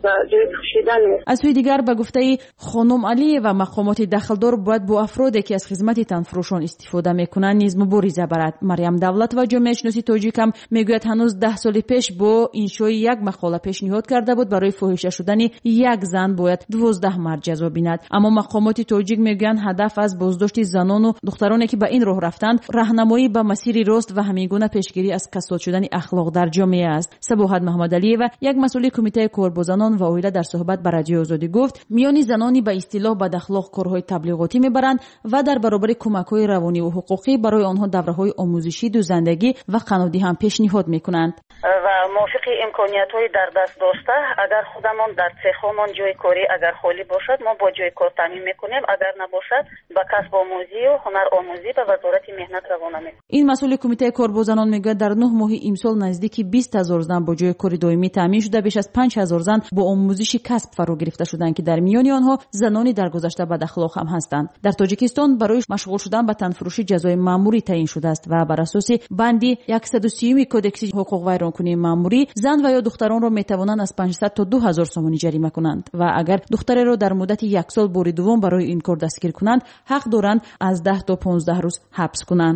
аз сӯи дигар ба гуфтаи хонум Алиева, мақомоти дахлдор бояд бо афроде, ки аз хизмати танфурӯшон истифода мекунанд, низ мубориза барад. Мариям Давлатова, ҷомеашиноси тоҷикам, мегӯяд ҳанӯз даҳ соли пеш бо иншои як мақола пешниҳод карда буд, барои фоҳиша шудани як зан бояд дувоздаҳ мард ҷазо бинад. аммо мақомоти тоҷик мегӯянд, ҳадаф аз боздошти занону духтароне, ки ба ин роҳ рафтанд, раҳнамоӣ ба масири рост ва ҳамин гуна пешгирӣ аз касод шудани ахлоқ дар ҷомеа аст. Сабоҳат Маҳмадалиева, як масъули кумитаи кор бо занон ва оила, дар суҳбат ба Радиои Озодӣ гуфт, миёни занони ба истилоҳ бадахлоқ корҳои таблиғотӣ мебаранд ва дар баробари кӯмакҳои равониву ҳуқуқӣ барои онҳо давраҳои омӯзишӣ, дузандагӣ ва қанодӣ ҳам пешниҳод мекунанд. ва мувофиқи имкониятҳои дар даст дошта, агар худамон дар цехҳомон ҷойи корӣ агар холӣ бошад, мо бо ҷойи кор таъмин мекунем, агар набошад ба касбомӯзию ҳунаромӯзӣ ба вазорати меҳнат равона мекунем. ин масъули кумитаи кор бо занон мегӯяд, дар нӯҳ моҳи имсол наздики бист ҳазор зан бо ҷойи кори доимӣ таъмин шуда, беш аз панҷ ҳазор зан бо омӯзиши касб фаро гирифта шуданд, ки дар миёни онҳо занони даргузашта бадахлоқ ҳам ҳастанд. дар Тоҷикистон барои машғул шудан ба танфурӯшӣ ҷазои маъмурӣ таъин шудааст ва бар асоси банди яксаду сиюми кодекси ҳуқуқвайронкунии маъмурӣ, зан ва ё духтаронро метавонанд аз панҷсад то ду ҳазор сомонӣ ҷарима кунанд ва агар духтареро дар муддати як сол бори дуввум барои ин кор дастгир кунанд, ҳақ доранд аз даҳ то понздаҳ рӯз ҳабс кунанд.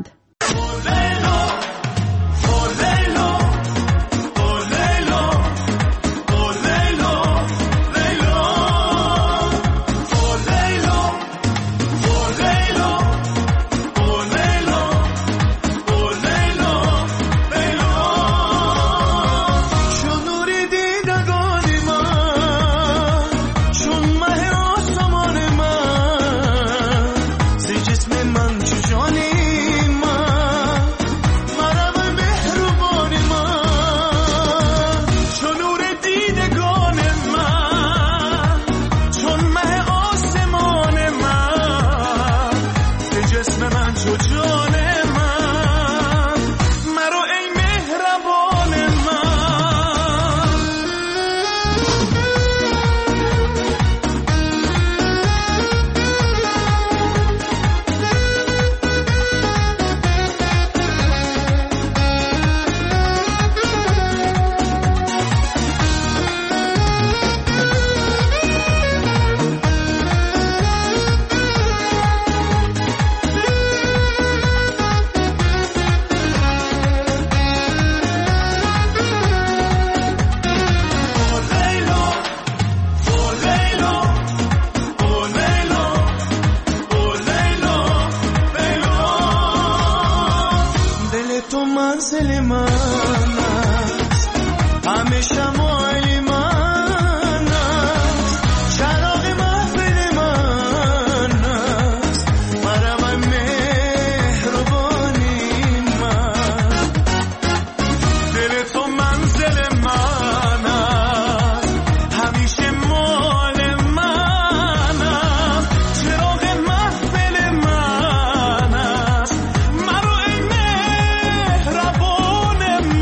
تو منزل من است، همیشه مایل من است، چراغ محفل من است، مرا مهربانی من. دل تو منزل من است، همیشه مال من است، چراغ محفل من است، مرا ای مهربان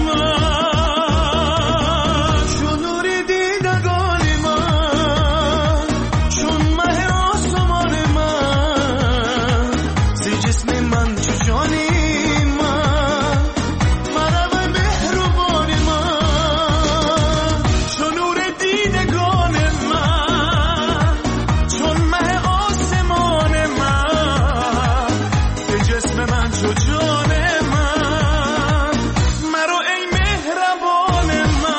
من. چون نور دیدگان من، چون مه آسمان من، ز جسم من چو جانی من، مرا ای مهربان من. چون نور دیدگان من، چون مه آسمان من، ز جسم من چو جان من، مرا ای مهربان من.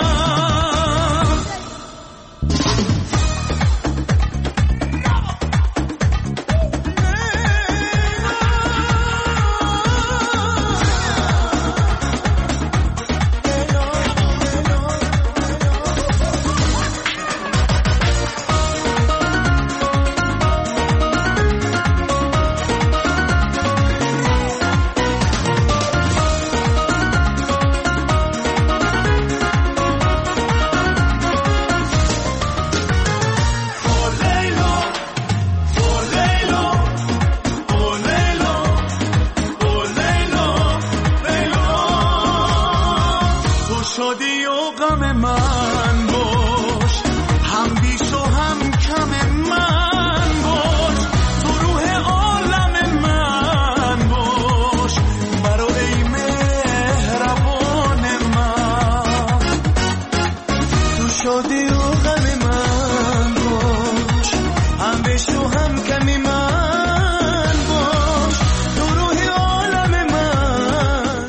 تو شادی و غم من باش، هم بیش و هم کم من باش، تو روح عالم من باش، مرا ای مهربان من. تو شادی و غم من باش، هم بیش و هم کم من باش، تو روح عالم من.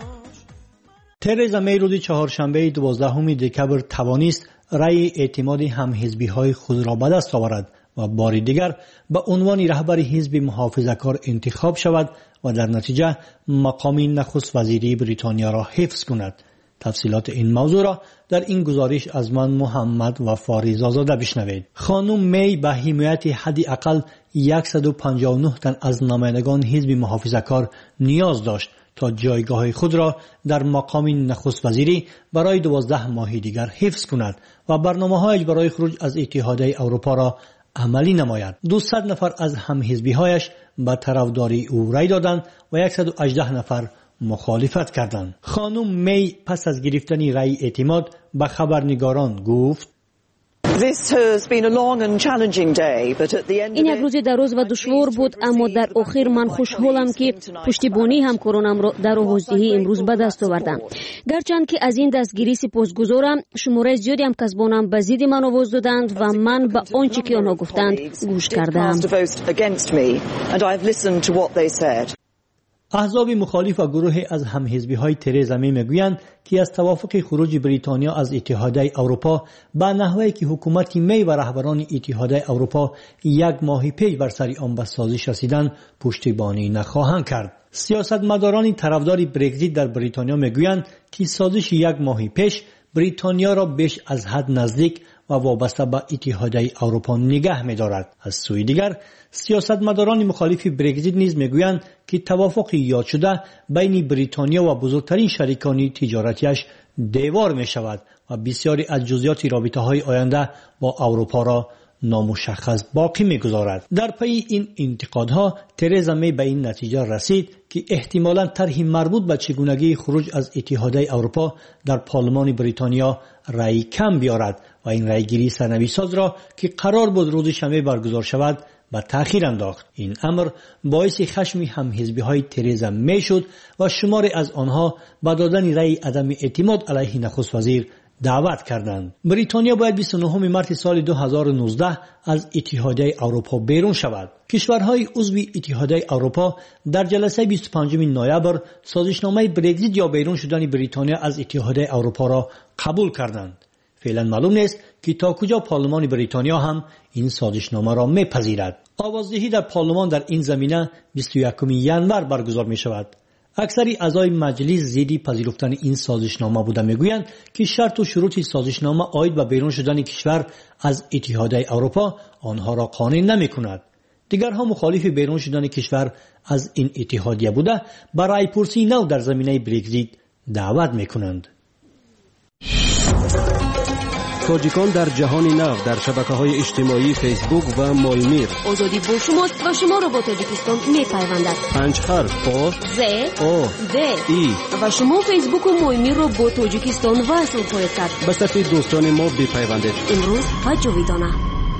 ترزا می روز چهارشنبه دوازدهم دکبر توانست رأی اعتماد همحزبی‌های خود را به دست آورد و بار دیگر به عنوان رهبر حزب محافظه‌کار انتخاب شود و در نتیجه مقام نخست وزیری بریتانیا را حفظ کند. تفصیلات این موضوع را در این گزارش از من محمد و فاریز آزاده بشنوید. خانم می به حمایت حداقل صد و پنجاه و نه تن از نمایندگان حزب محافظه‌کار نیاز داشت تا جایگاه خود را در مقام نخست وزیری برای دوازده ماه دیگر حفظ کند و برنامه‌هایش برای خروج از اتحادیه اروپا را عملی نماید. دویست نفر از همحزبی‌هایش به طرفداری او رای دادند و صد و هجده نفر مخالفت کردند. خانم می پس از گرفتن رای اعتماد به خبرنگاران گفت: این یک روز دراز و دشوار بود، اما در آخر من خوشحالم که پشتیبانی همکارانم را در آغازدهی امروز به دست آوردم. گرچند که از این دستگیری سپاسگزارم، شماره زیادی هم کسبانم به ضد من آواز دادند و من به آنچه که آنها گفتند گوش کردم. احزاب مخالف و گروه از همحزبی‌های ترزا می میگویند که از توافق خروج بریتانیا از اتحادیه اروپا به نحوی که حکومت می و رهبران اتحادیه اروپا یک ماه پیش بر سر آن به سازش رسیدند پشتیبانی نخواهند کرد. سیاستمداران طرفدار برگزیت در بریتانیا میگویند که سازش یک ماه پیش بریتانیا را بیش از حد نزدیک و وابسته به اتحادیه اروپا نگه می‌دارد. از سوی دیگر سیاستمداران مخالف برگزیت نیز میگویند که توافق یاد شده بین بریتانیا و بزرگترین شریکان تجارتیش دیوار می شود و بسیاری از جزئیات رابطه‌های آینده با اروپا را نامشخص باقی می‌گذارد. در پی این انتقادها ترزا می به این نتیجه رسید که احتمالاً طرح مربوط به چگونگی خروج از اتحادیه اروپا در پارلمان بریتانیا رأی کم بیارد و این رأیگیری سرنوشت‌ساز را که قرار بود روز شنبه برگزار شود به تأخیر انداخت. این امر باعث خشم همحزبی‌های ترزا می شد و شماری از آنها به دادن رأی عدم اعتماد علیه نخست وزیر دعوت کردند. بریتانیا باید بیست و نهم مارس سال دو هزار و نوزده از اتحادیه اروپا بیرون شود. کشورهای عضو اتحادیه اروپا در جلسه بیست و پنجم نوامبر سازشنامه برگزیت یا بیرون شدن بریتانیا از اتحادیه اروپا را قبول کردند. فعلا معلوم نیست که تا کجا پارلمان بریتانیا هم این سازشنامه را میپذیرد. آوازدهی در پارلمان در این زمینه بیست و یکم ژانویه برگزار می شود. اکثری اعضای مجلس ضد پذیرفتن این سازشنامه بوده. میگویند که شرط و شروط سازشنامه عاید به بیرون شدن کشور از اتحادیه اروپا آنها را قانع نمی‌کند. دیگرها مخالف بیرون شدن کشور از این اتحادیه بوده برای پرسی نو در زمینه بریگزیت دعوت می‌کنند. تاجیکان در جهان نو در شبکه‌های اجتماعی فیسبوک و مایمیر. آزادی با شماست و شما را با تاجیکستان می‌پیوندد. پنج حرف آ ز آ د ای و شما فیسبوک و مایمیر را با تاجیکستان وصل خواهید کرد. به صفحه دوستان ما بپیوندید. امروز و جاویدانه.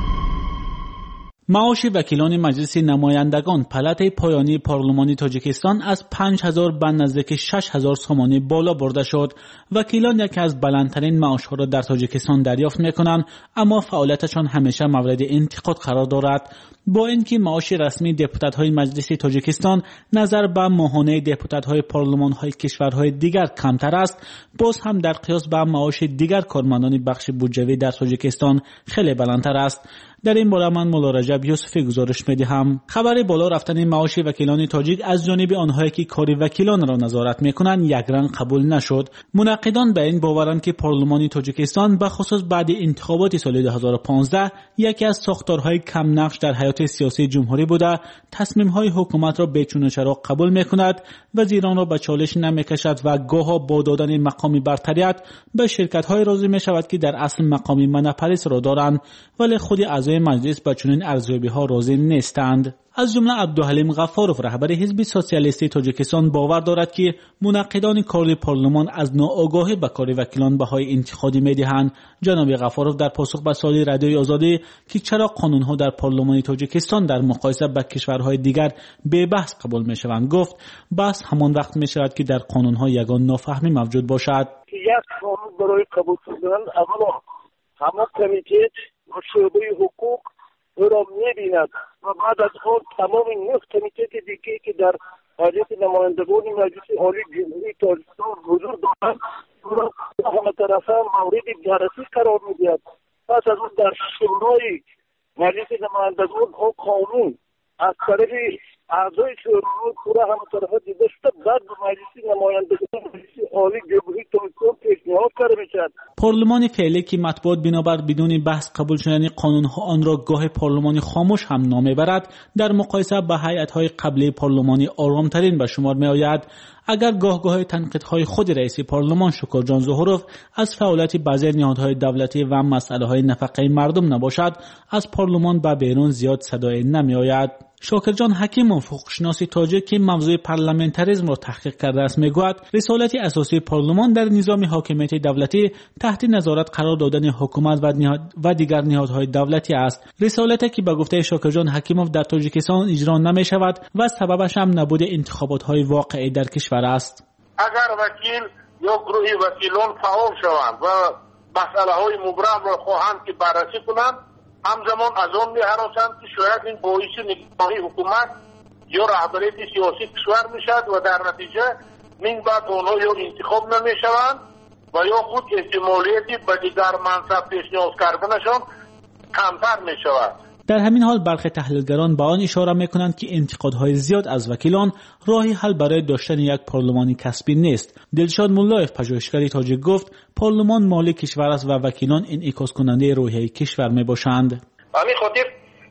معاش وکیلان مجلس نمایندگان پلات پایانی پارلمانی تاجیکستان از پنج هزار به نزدیک شش هزار سومانی بالا برده شد. وکیلان یکی از بلندترین معاشها را در تاجیکستان دریافت میکنند، اما فعالیتشان همیشه مورد انتقاد قرار دارد. با اینکه معاش رسمی دپوتات های مجلس تاجیکستان نظر به ماهانه دپوتات های پارلمان های کشورهای دیگر کمتر است، باز هم در قیاس به معاش دیگر کارمندان بخش بودجوی در تاجیکستان خیلی بلندتر است. در این باره من مولا رجب یوسفی گزارش می‌دهم. خبر بالا رفتن معاش وکیلان تاجیک از جانب آنهایی که کار وکیلان را نظارت می‌کنند یکرنگ قبول نشد. منقدان به این باورند که پارلمان تاجیکستان به خصوص بعد انتخابات سال دو هزار و پانزده یکی از ساختارهای کم نقش در حیات سیاسی جمهوری بوده، تصمیم‌های حکومت را بیچون و چرا قبول می‌کند، وزیران را به چالش نمی‌کشد و گاه‌ها با دادن مقام برتریت به شرکت‌های راضی می‌شود که در اصل مقام منپرست را دارند، ولی خود اعضای مجلس با چنین ارزیابی‌ها راضی نیستند. از جمله عبدالحلیم غفارов رهبر حزب سوسیالیستی تاجیکستان باور دارد که منقدان کار پارلمان از ناآگاهی به کار وکیلان بهای انتقادی می‌دهند. جناب غفارov در پاسخ به سوال رادیوی آزادی که چرا قانون‌ها در پارلمان تاجیکستان در مقایسه با کشورهای دیگر به بحث قبول می‌شوند گفت بحث همان وقت می‌شود که در قانون‌ها یگان نافهمی موجود باشد. یک قانون برای قبول شدن اولا همه کمیته و شعبه حقوق او را می‌بیند و بعد از آن تمام نه کمیته دیگه که در مجلس نمایندگان مجلس عالی جمهوری تاجیکستان حضور دارند او را همه طرفه مورد بررسی قرار می‌دهد. پس از اون در شورای مجلس نمایندگان او قانون از طرف اعضای شورای پورا همه طرفه دیده شده، بعد به مجلس نمایندگان مجلس عالی جمهوری تاجیکستان پیشنهاد کرده می‌شود. پارلمان فعلی که مطبوعات بنابر بدون بحث قبول شدن قانون‌ها آن را گاه پارلمانی خاموش هم نام برد، در مقایسه با هیئت‌های قبلی پارلمانی آرام‌ترین به شمار می‌آید. اگر گاه گاه تنقیدهای خود رئیس پارلمان شکرجان ظهورov از فعالیت بعضی نهادهای دولتی و مسئله‌های نفقه مردم نباشد، از پارلمان به بیرون زیاد صدای نمی‌آید. شاکرجان حکیمov حقوقشناس تاجیک که موضوع پارلمانتاریسم را تحقیق کرده است میگوید رسالت اساسی پارلمان در نظام حاکمیت دولتی تحت نظارت قرار دادن حکومت و, و دیگر نهادهای دولتی است. رسالتی که به گفته شاکرجان حکیمov در تاجیکستان اجرا نمی شود و سببش هم نبود انتخابات های واقعی در کشور است. اگر وکیل یا گروه وکیلان فعال شوند و مسئله های مبرم را خواهند که بررسی کنند، همزمان از آن می‌هراسند که شاید این باعث نگرانی حکومت یا رهبریت سیاسی کشور میشد و در نتیجه من بعد آنها یا انتخاب نمیشوند و یا خود احتمالیتی به دیگر منصب پیشنهاد کردنشان کمتر میشود. در همین حال برخی تحلیلگران به آن اشاره میکنند که انتقادهای زیاد از وکیلان راهی حل برای داشتن یک پارلمانی کسبی نیست. دلشاد مولایف پژوهشگر تاجیک گفت پارلمان مالی کشور است و وکیلان انعکاس کننده روحیه کشور میباشند. همین خاطر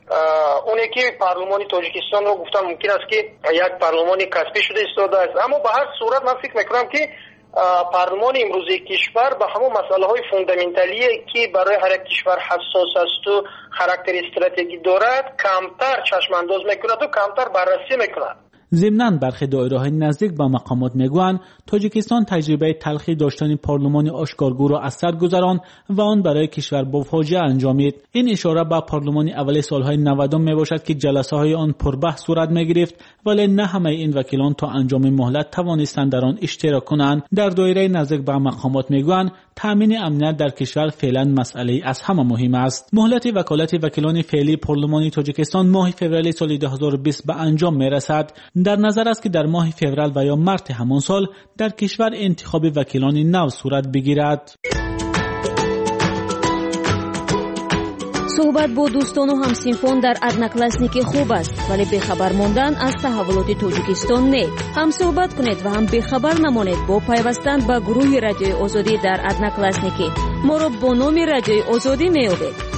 اونی که پارلمانی تاجیکستان رو گفتن ممکن است که یک پارلمانی کسبی شده ایستاده است، اما به هر صورت من فکر میکنم که پارلمان امروزی کشور به همون مسائل های فوندامنتالی که برای هر یک کشور حساس است و خاراکتر استراتژی دارد کمتر چشم انداز میکند و کمتر بررسی میکند. ضمناً برخی دایره‌های نزدیک به مقامات میگویند تاجیکستان تجربه تلخی داشتن پارلمانی آشکارگو را از سر گذراند و آن برای کشور با فاجعه انجامید. این اشاره به پارلمانی اول سالهای نود میباشد که جلسه‌های آن پربحث صورت میگرفت، ولی نه همه این وکیلان تا انجام مهلت توانستند در آن اشتراک کنند. در دایره نزدیک به مقامات میگویند تامین امنیت در کشور فعلا مسئله از همه مهم است. مهلت وکالت وکیلان فعلی پارلمانی تاجیکستان ماه فوریه سال دو هزار و بیست به انجام میرسد. در نظر است که در ماه فوریه و یا مارس همان سال در کشور انتخاب وکیلان نو صورت بگیرد. صحبت با دوستان و همسینفان در ادناکلاسنیک خوب است، ولی بخبر ماندن از تحولات تاجیکستان نه. هم صحبت کنید و هم بخبر نمانید با پیوستن به گروه رادیوی آزادی در ادناکلاسنیک. ما را با نام رادیوی آزادی میابید.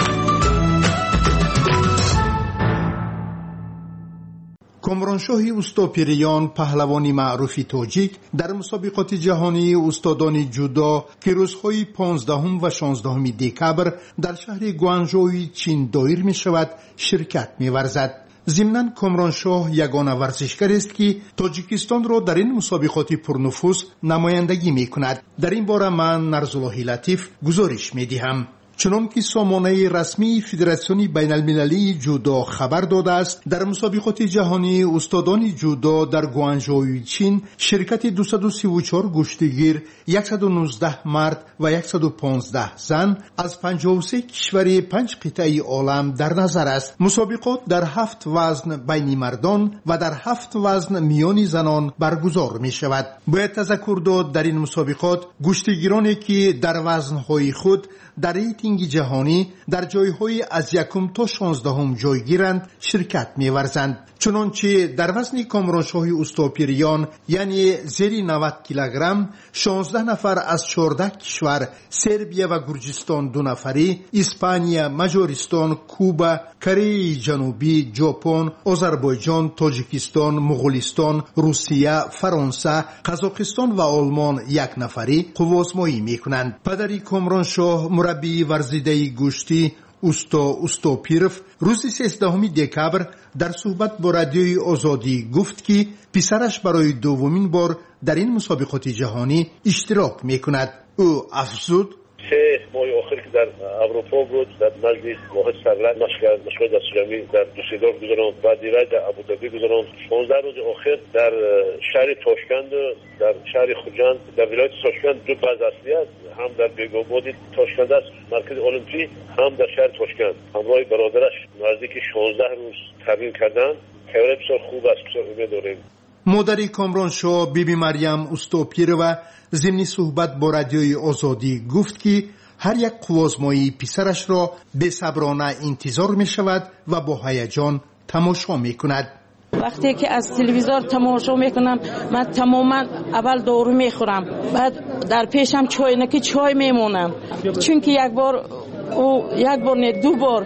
کامرانشاه اوستاپیریان پهلوانی معروف تاجیک در مسابقات جهانی استادان جودو که روزهای پانزدهم و شانزدهم دکبر در شهر گوانژوی چین دایر می شود شرکت می ورزد. ضمناً کامرانشاه یگانه ورزشکار است که تاجیکستان را در این مسابقات پرنفوذ نمایندگی می کند. در این باره من نرزالله لطیف گزارش می دهم. چنان که سامانه رسمی فدراسیون بین المللی جودو خبر داده است، در مسابقات جهانی استادان جودو در گوانژوی چین شرکت دویست و سی و چهار گشتگیر، صد و نوزده مرد و صد و پانزده زن از پنجاه و سه کشور پنج قطعه عالم در نظر است. مسابقات در هفت وزن بین مردان و در هفت وزن میان زنان برگزار می شود. باید تذکر داد در این مسابقات گشتگیرانی که در وزنهای خود در ریتینگ جهانی در جایهای از یکم تا شانزدهم جای گیرند شرکت می‌ورزند. چنانچه در وزن کامرانشاه اوستاپیریان یعنی زیر نود کیلوگرم شانزده نفر از چهارده کشور، سربیا و گرجستان دو نفری، اسپانیا، مجارستان، کوبا، کره جنوبی، ژاپن، آذربایجان، تاجیکستان، مغولستان، روسیه، فرانسه، قزاقستان و آلمان یک نفری قوازمایی می‌کنند. پدری کامرانشاه مربی ورزیده گوشتی اوستا اوستاپیرف روز سیزدهم دکبر در صحبت با رادیوی آزادی گفت که پسرش برای دومین بار در این مسابقات جهانی اشتراک میکند. او افزود: سه ماه آخر که در اروپا بود، در نزد واحد سرلت مشغل دست جمعی در دوسیدار گذراند، بعد دیگر در ابوظبی گذراند. پانزده روز آخر در شهر تاشکند، در شهر خوجند، در ولایت تاشکند دو باز اصلی است، هم در بیگاباد تاشکند است مرکز المپی، هم در شهر تاشکند. همراه برادرش نزدیک شانزده روز تمرین کردند. خیلی بسیار خوب است، بسیار امید داریم. مادر کامرانشاه بیبی مریم اوستاپیروا ضمن صحبت با رادیوی آزادی گفت که هر یک قوازمایی پسرش را به صبرانه انتظار می شود و با هیجان تماشا می کند. وقتی که از تلویزیون تماشا میکنم من تماما اول دارو میخورم، بعد در پیشم چای چای میمونم، چون که یک بار او یک بار نه دو بار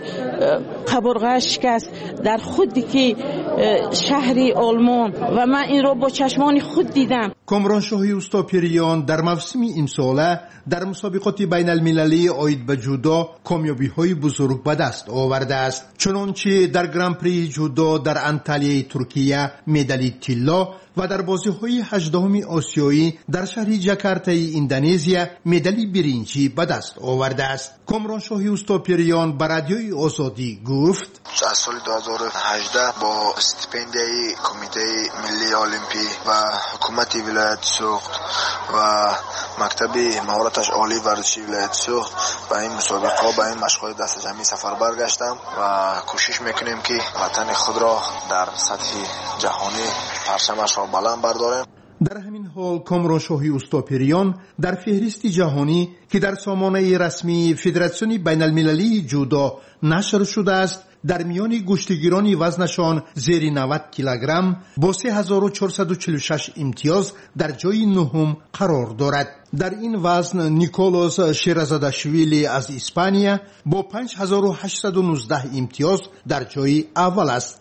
قبرغه شکست در خودی که شهری آلمان و من این را با چشمان خود دیدم. کامرانشاه اوستاپیریان در موسم امساله در مسابقات بین المللی آید به جودو کامیابی های بزرگ به دست آورده است. چنانچه در گران پری جودو در انطالیای ترکیه مدال طلا و در بازی های هجدهم آسیایی در شهر جاکارتای اندونزیا مدال برنجی به دست آورده است. کامرانشاه اوستاپیریان به رادیوی آزادی گفت: از سال دو هزار و هجده با استیپندیای کمیته ملی المپی و حکومت ولایت سوخت و مکتب مهارتش عالی ورزشی ولایت سوخت و این مسابقه با این مشغول دست جمعی سفر برگشتم و کوشش میکنیم که وطن خود را در سطح جهانی پرچمش را بلند برداریم. در همین حال کامرانشاه اوستاپیریان در فهرست جهانی که در سامانه رسمی فدراسیون بین المللی جودو نشر شده است در میان گشتگیران وزنشان زیر نود کیلوگرم با سه هزار و چهارصد و چهل و شش امتیاز در جای نهم قرار دارد. در این وزن نیکولاس شیرازاداشویلی از اسپانیا با پنج هزار و هشتصد و نوزده امتیاز در جای اول است.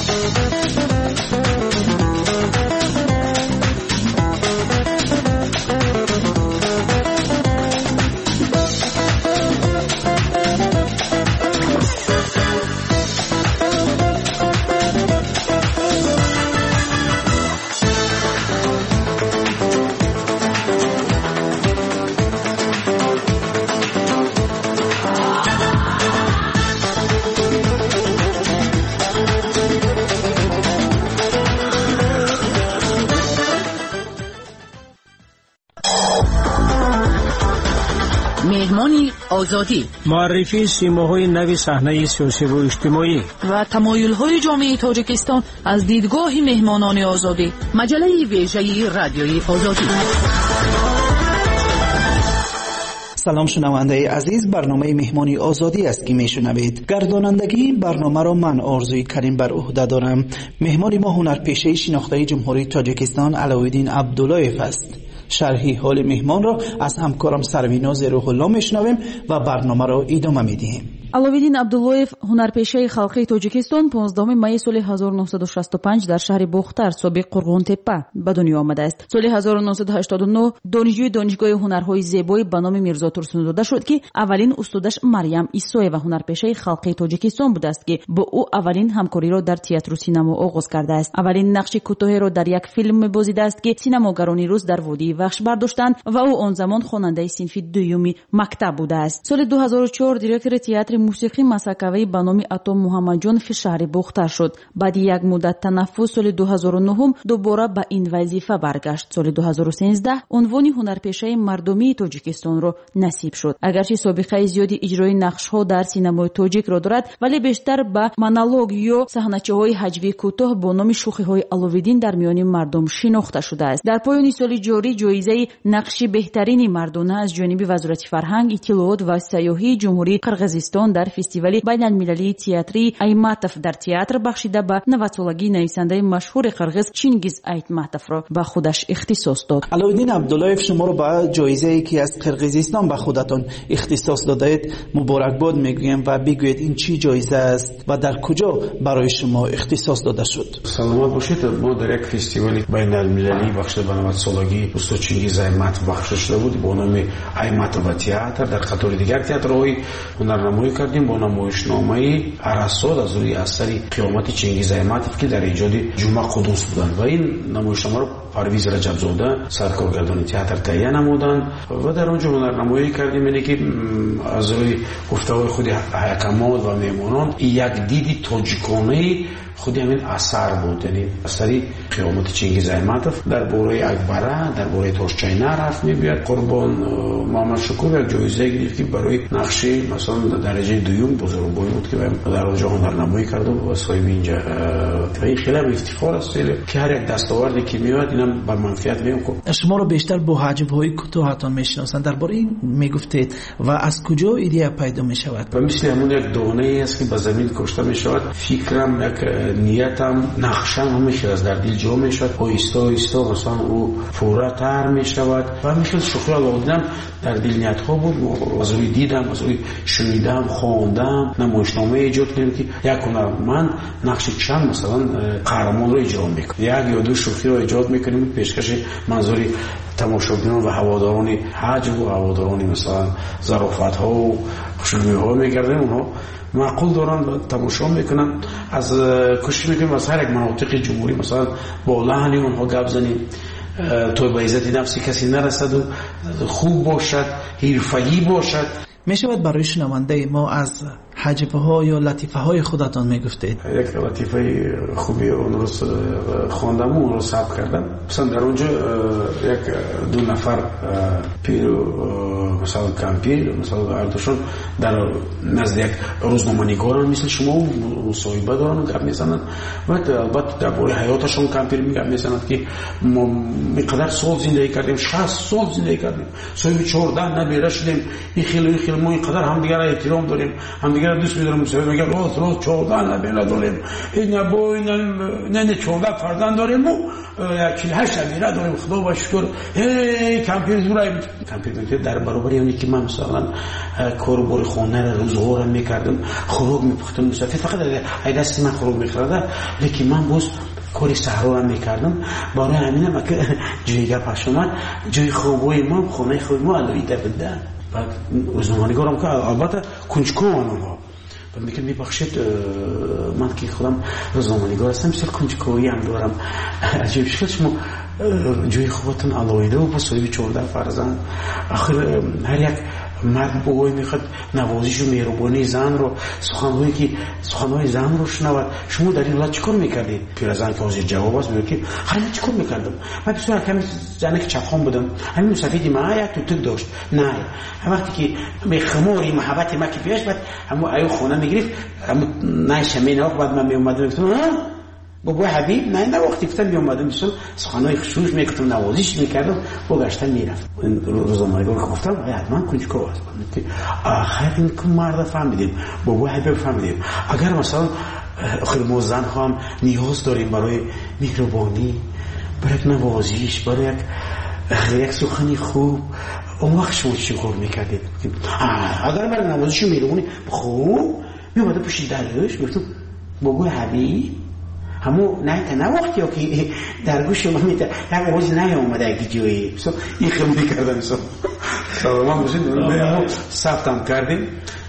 مهمانی آزادی، معرفی سیماهای نوی صحنه سیاسی و اجتماعی و تمایل‌های جامعه تاجیکستان از دیدگاه مهمانان آزادی. مجله ویژه رادیوی آزادی. سلام شنونده عزیز، برنامه مهمانی آزادی است که میشنوید. گردانندگی برنامه را من آرزوی کریم بر عهده دارم. مهمان ما هنرپیشه شناخته جمهوری تاجیکستان علویدین عبداللهیف است. شرحی حال مهمان را از همکارم سرویناز روح الله میشنویم و برنامه را ادامه میدیم. علویدین عبداللهیف هنرپیشه خلقی تاجیکستان پانزدهم می سال هزار و نهصد و شصت و پنج در شهر بختر سابق قرغون‌تپه به دنیا آمده است. سال هزار و نهصد و هشتاد و نه دانشجوی دانشگاه هنرهای زیبایی به نام میرزا ترسون داده شد که اولین استادش مریم ایسویeva هنرپیشه خلقی تاجیکستان بوده است که با او اولین همکاری را در تئاتر و سینما آغاز کرده است. اولین نقش کوتاه را در یک فیلم بازیده است که سینماگران روز در وادی وحش برداشتند و او آن زمان خواننده صنف دوم مکتب بوده است. سال دو هزار و چهار دیرکتور تئاتر موسیقی مسکوی به نام اتم محمدجان فی شهر بختر شد. بعد یک مدت تنفس سال دو هزار و نه دوباره به این وظیفه برگشت. سال دو هزار و سیزده عنوان هنرپیشه مردمی تاجیکستان را نصیب شد. اگرچه سابقه زیادی اجرای نقش‌ها در سینمای تاجیک را دارد ولی بیشتر به مونولوگ یا صحنه‌چه‌های حجوی کوتاه با نام شوخی‌های علویدین در میان مردم شناخته شده است. در پایان سال جاری جایزه نقش بهترین مردانه از جانب وزارت فرهنگ، اطلاعات و سیاحی جمهوری قرغیزستان در فستیوال بین‌المللی تئاتری ایماتوف در تئاتر بخشیده به نود سالگی نویسنده مشهور قرغیز چینگیز ایتماتوف را به خودش اختصاص داد. علویدین عبداللهیف شما را به جایزه‌ای که از قرغیزستان به خودتان اختصاص دادید مبارکباد میگویم و بگویید این چی جایزه است و در کجا برای شما اختصاص داده شد؟ سلامت باشید. ما در یک فستیوال بین‌المللی بخشیده به نود سالگی استاد چینگیز ایتماتوف بخشش شده بود با نام ایماتوف تئاتر. در قطار دیگر تئاترهای هنرنمایی کردیم با نمایشنامه ارسال از روی اثر قیامت چینگیز ایتماتوف که در ایجاد جمعه قدوس بودند و این نمایشنامه را پرویز رجبزاده سرکارگردان تئاتر تهیه نمودند و در آنجا هنرنمایی کردیم. اینه که از روی گفته‌های خود حکمات و میمونان یک دیدی تاجیکانه خودی همین اثر بود، یعنی اثری قیامت چینگیز ایتماتوف در باره اکبره در باره توشچینه حرف می‌برد. قربان محمد شکور یک جایزه گرفت که برای نقش مثلا درجه دوم بزرگواری بود که در اونجا هنرنمایی کرده و صاحب اینجا خیلی خیلی افتخار است که هر یک دستاوردی که میاد اینا به منفعت میاد. شما رو بیشتر با حجب‌های کوتاهتان میشناسن، درباره این میگفتید و از کجا ایده پیدا میشود؟ و مثل همون یک دانه است که به زمین کشته میشود. فکرم یک نیتم نقشم همیشه از در دل جا میشد، آیستا آیستا مثلا او فورا تر میشود و همیشه شوخی علویدینم در دل نیت ها بود. از روی دیدم، از روی شنیدم، خواندم، نمایشنامه ایجاد کردیم که یک هنرمند نقش چند مثلا قهرمان رو اجرا میکنه، یک یا دو شوخی رو ایجاد میکنیم پیشکش منظوری تماشاگران و هواداران حجب و هواداران مثلا ظرافت ها و خوشنودی ها میگردیم، اونها معقول دارن تماشا میکنن. از کوشش میکنیم از هر یک مناطق جمهوری مثلا با لحنی اونها گپ زنیم تو به عزت نفسی کسی نرسد و خوب باشد، حرفه‌ای باشد. میشود برای شنونده ما از حجبه ها یا لطیفه های خودتان میگفتید؟ یک لطیفه خوبی اون رو خواندم و اون رو ثبت کردم. مثلا در اونجا یک دو نفر پیر مثلا کمپیر مثلا اردوشون در نزد یک روزنامه‌نگاران مثل شما مصاحبه دارن و گپ میزنن و البته درباره حیاتشون کمپیر میگن میزنن که ما میقدر سال زندگی کردیم، شصت سال زندگی کردیم، صاحب چهارده نبیره شدیم، این خیلی خیلی ما اینقدر همدیگر را احترام داریم، همدیگر دوست می‌داریم. مثلا میگه راست راست چهارده نبیره داریم، این با این نه چهارده فرزند داریم و چهل و هشت نبیره داریم، خدا با شکر. هی کمپیر زورای کمپیر میگه در برابر اونی که من مثلا کاربر خانه رو روزگار میکردم، خوراک میپختم، مثلا فقط ای دستی من خوراک میخورد، لیکن من باز کاری صحرا رو میکردم. برای همینم که جای گپش اومد جای خوابای ما خانه خود ما علویده بودن. بعد روزنامه‌نگارم که البته کنجکاوم اونها میگه میبخشید من که خودم روزنامه‌نگار هستم مثل کنجکاوی هم دارم. عجیب شد شما جای خوبتون علویده و با صاحب چهارده فرزند. آخر هر یک مرد بوی میخواد نوازش و مهربانی زن رو، سخنهایی که سخنهای زن رو شنود. شما در این حالت چیکار میکردید؟ پیرزن که حاضر جواب است میگه که خیلی چیکار میکردم من بسیار کمی زنه که چپخان بودم، همین سفیدی ما یک تو داشت نه وقتی که به خماری محبت ما که پیش بعد همو ایو خونه میگرفت همو نه شمینه بعد من میومدم گفتم ها بابا حبیب من نه وقتی گفتم می اومدم مثلا سخنای خشوش میگفتم نوازش میکردم و گشتم میرفت روزنامه رو گفتم حتما کنجکاو است که آخر این که مرد فهمیدیم بابا حبیب فهمیدیم اگر مثلا آخر ما زن هم نیاز داریم برای مهربانی برای یک نوازش برای یک یک سخنی خوب اون وقت شما چی کار میکردید اگر برای نوازش و مهربانی خوب میومده پشت درش گفتم بابا حبیب همو نه نه وقتی که در گوش ما میاد یک آواز نیامده اگه جایی سو این خیلی کردن سو سلام باشید ما ثبتم کردیم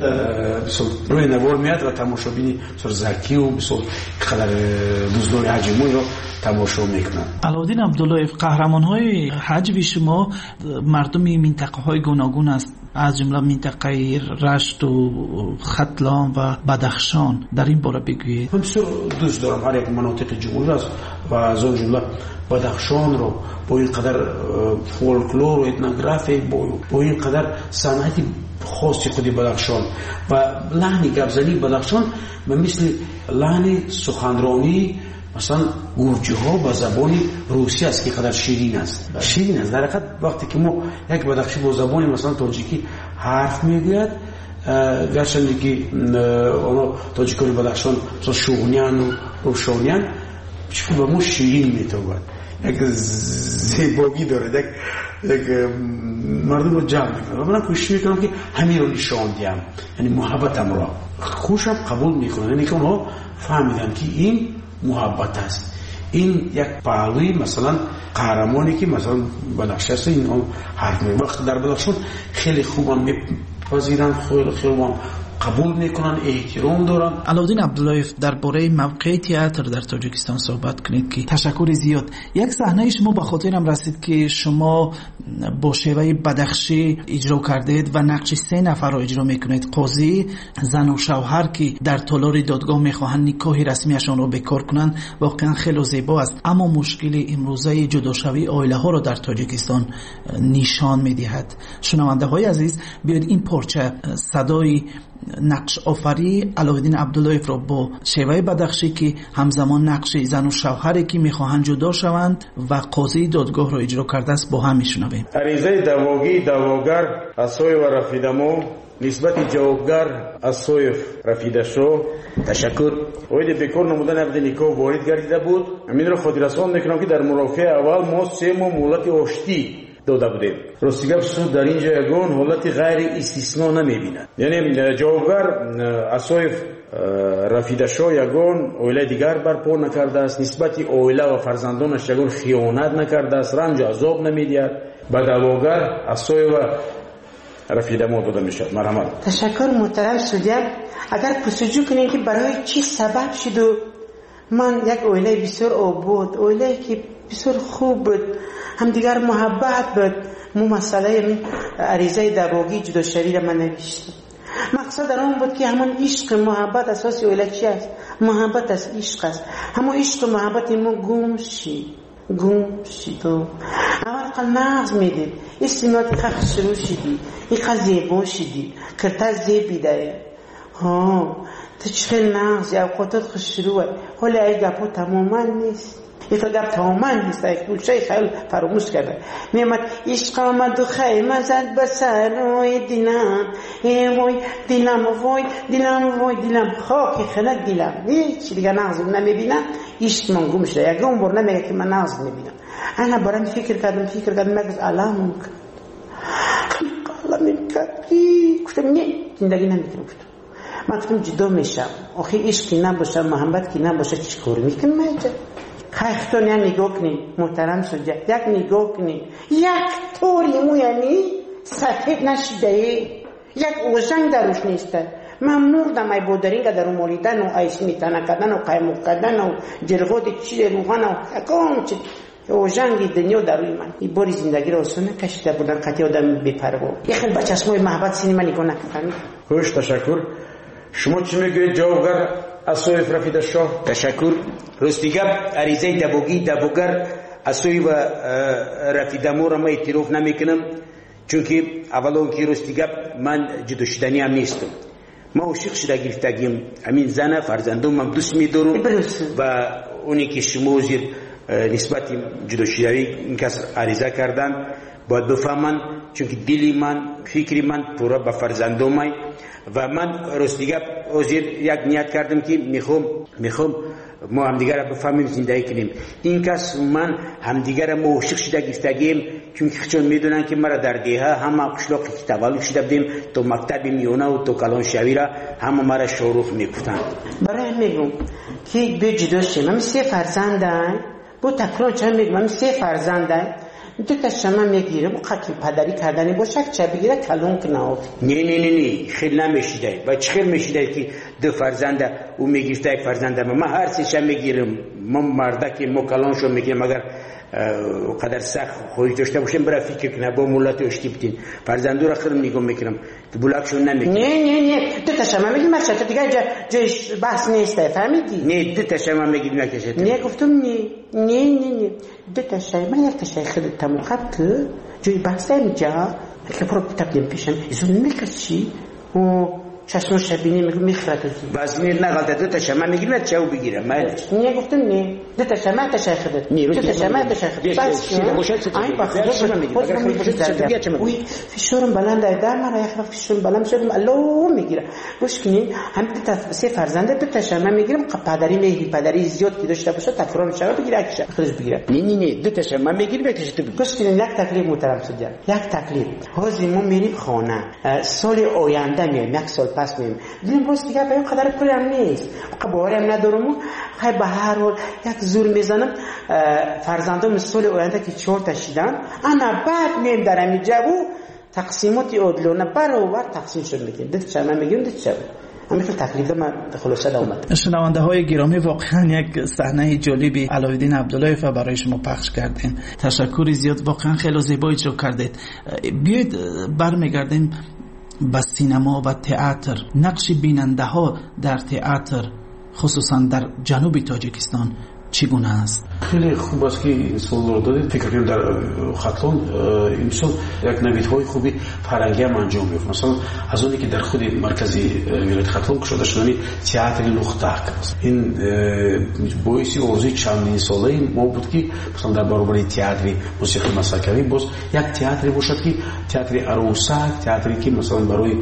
سو روی نوار میاد و تماشابین سر زکی و سو خلال دوزدار حجموی رو تماشا میکنن. علادین عبدالله قهرمان‌های حج شما مردم منطقه‌های گوناگون است از جمله منطقه رشت و ختلان و بدخشان در این باره بگویید. من بسیار دوست دارم هر یک مناطق جمهوری است و از اون جمله بدخشان رو با این قدر فولکلور و اتنوگرافی با این قدر صنعت خاصی خودی بدخشان و لحن گپزنی بدخشان مثل لحن سخنرانی مثلا گرجه ها با زبان روسی است که قدر شیرین است شیرین است در حقیقت وقتی که ما یک بدخشی با زبان مثلا تاجیکی حرف میگوید گرچند که اونا تاجیکان بدخشان مثلا شغنیان و روشانیان چون با ما شیرین میتواد یک زیبایی داره یک یک مردم رو جمع میکنه و من کوشش میکنم که همین رو نشان دیم یعنی محبتم را خوشم قبول میکنم یعنی که اونها فهمیدن که این محبت است این یک پهلوی مثلا قهرمانی که مثلا بدخشان است این حرف میگه وقت در بدخشان خیلی خوبم میپذیرن خیلی خوبم قبول میکنن احترام دارن. علادین عبدالله درباره موقع تئاتر در تاجیکستان صحبت کنید که تشکر زیاد. یک صحنه شما به خاطرم رسید که شما با شیوه بدخشی اجرا کردید و نقش سه نفر را اجرا میکنید قاضی زن و شوهر که در تالار دادگاه میخواهند نکاح رسمیشان را بکار کنند واقعا خیلی زیبا است اما مشکل امروزه جداشوی عائله ها را در تاجیکستان نشان میدهد. شنونده های عزیز بیاید این پارچه صدای نقش آفری علادین عبدالله را با شیوه بدخشی که همزمان نقش زن و شوهری که میخواهند جدا شوند و قاضی دادگاه را اجرا کرده است با هم میشنویم. عریضه دعواگی دعواگر از سوی و رفیدمو نسبت جوابگر از سوی رفیدشو تشکر اوید بکار نمودن عقد نکاح وارد گردیده بود. امین را خاطررسان میکنم که در مرافعه اول ما سه ماه مهلت آشتی داده بودیم. راستی گپ سود در اینجا یگان حالت غیر استثنا نمیبیند یعنی جوابگر اسای رفیدشو یگان اویله دیگر برپا نکرده است نسبت اویله و فرزندانش یگان خیانت نکرده است رنج و عذاب نمیدهد به دعواگر اسای و رفیدمو داده میشد. مرحمت. تشکر محترم سودیان. اگر پرسجو کنین که برای چی سبب شد و من یک اویله بسیار آباد اویله که بسیار خوب بود هم دیگر محبت بود مو مسئله عریضه دعواگی جداشوی را من نوشتم. مقصد در اون بود که همون عشق محبت اساس اویله چی است؟ محبت از عشق است. همون عشق و محبت ما گم شید گم شید و اول قل نغز میدید استیمات خخ شروع شدی این قل زیبا شدی کرتا زیبی داره ها تا چخیل نغز یا اوقاتات خوش شروعه حالا ای گپا تماما نیست این تا گپ تماما نیست یک دوشه خیلی فراموش کرده میامد عشق آمد و خیمه زد بسر وای دلم وای دلم وای دلم وای دلم خاک خلق دلم هیچ دیگه نغز نمیبینم عشق من گم شده یک اون بار نمیگه که من نغز میبینم انا برام فکر کردم فکر کردم مگز علام کرد علام کرد گفتم نه زندگی نمیکنم گفتم من گفتم جدا میشم آخه عشقی نباشه محبت کی نباشه چی کار میکنم اینجا خیختون یا نگاه کنین محترم سجاد یک نگاه کنین یک طوری مو یعنی سفید نشده یک اوزنگ دروش نیسته من مردم ای بودرینگ در مولیدن و ای سمیتانه کردن و قیموک کردن و جرغود چی روغن و اکام چی اوزنگی دنیا دروی من این باری زندگی رو اصلا نکشیده بودن قطعی آدم بپرگو یه خیلی بچه اسمای محبت سینما نگاه نکردن. خوش تشکر. شما چی میگوید جوابگر اسوی رفیدشو؟ تشکر. رستیگب عریضه دبوگی دبوگر اسوی و رفیدمو را ما اعتراف نمیکنم چون که اولون که رستیگب من جدا شدنی هم نیستم ما عاشق شده گرفتگیم همین زن فرزندم من دوست میدارم و اونی که شما زیر نسبت جداشدگی این کس عریضه کردن باید بفهمن، چون که دلی من فکری من پورا به فرزندومای و من راست دیگه وزیر یک نیت کردم که میخوام میخوام ما همدیگر را بفهمیم زندگی کنیم. این کس من همدیگر را موشق شده گفتگیم، چون چون میدونن که مرا در دیها همه قشلاقی که تولد شده بودیم تو مکتب میونه و تو کلان شوی را همه مرا شاروخ میگفتن. برای میگم که به جدا شیم، من سه فرزندم با تکرار چند میگم من سه فرزندم دو تا شما میگیره و قتل پدری کردنی باشه چه بگیره کلون کنه. نه نه نه نه خیلی نمیشیده و چه خیلی میشیده که دو فرزنده او میگیفته یک فرزنده ما هر سه شما میگیرم ما مرده که ما کلون شو میگیرم اگر قدر سخت خودش داشته باشیم برای فکر کنه با مولات اشتی بتین فرزندو را خیلی نگم میکنم تو بلاکشون نمیکنم. نه نه نه دو تا شما میگیم مشهد دیگه جا جایش بحث نیسته فهمیدی؟ نه دو تا شما میگیم نکشید. نه گفتم نه نه نه نه دو تا شما یک تا شای خیلی تموخب که جای بحث اینجا که برو تبدیم پیشم ایزون میکشی و چشم شبینی میگم میخرد ازی باز میر نغلطه دو تا شما میگیم نه چاو بگیرم مالش نه گفتم نه دو تا شما تا شای خودت دو تا شما تا شای خودت بس این بخدا شما میگیم اگر خیلی باشید چطوریه چه میگیم فشارم بلنده در من یک وقت فشارم بلند شدم الله میگیره گوش کنین هم دو تا سه فرزنده دو تا شما میگیرم پدری میگی پدری زیاد که داشته باشه تکرار میشه بگیره اکش خودش بگیره نه نه نه دو تا شما میگیریم بکش تو گوش کنین یک تکلیف محترم سجاد یک تکلیف حاضر ما میریم خانه سال آینده میایم یک سال پس میایم دیدیم باز دیگه به قدر پولی هم نیست قباره هم ندارم خیلی به هر حال یک زور میزنم فرزندان سال آینده که چهار تا شدن اما بعد میم در همی جوو تقسیمات عادلانه برابر تقسیم شد میگیم دید چه من میگیم دید چه همین تکلیف من خلاصه دا اومد. شنونده های گرامی واقعا یک صحنه جالبی علاءالدین عبداللهیف برای شما پخش کردین. تشکر زیاد، واقعا خیلی زیبا اجرا کردید. بیاید برمیگردیم به سینما و تئاتر. نقش بیننده ها در تئاتر خصوصا در جنوب تاجیکستان چگونه است؟ خیلی خوب است که این سوال رو دادید. فکر کنم در خطلان امسال یک نویدهای خوبی فرنگی هم انجام میفته. مثلا از اونی که در خود مرکزی ولایت خطلان کشیده شدن تئاتر لختک این باعث آرزوی چندین ساله ما بود که مثلا در برابر تئاتر موسیقی مسکوی باز یک تئاتری باشد که تئاتر عروسک، تئاتری که مثلا برای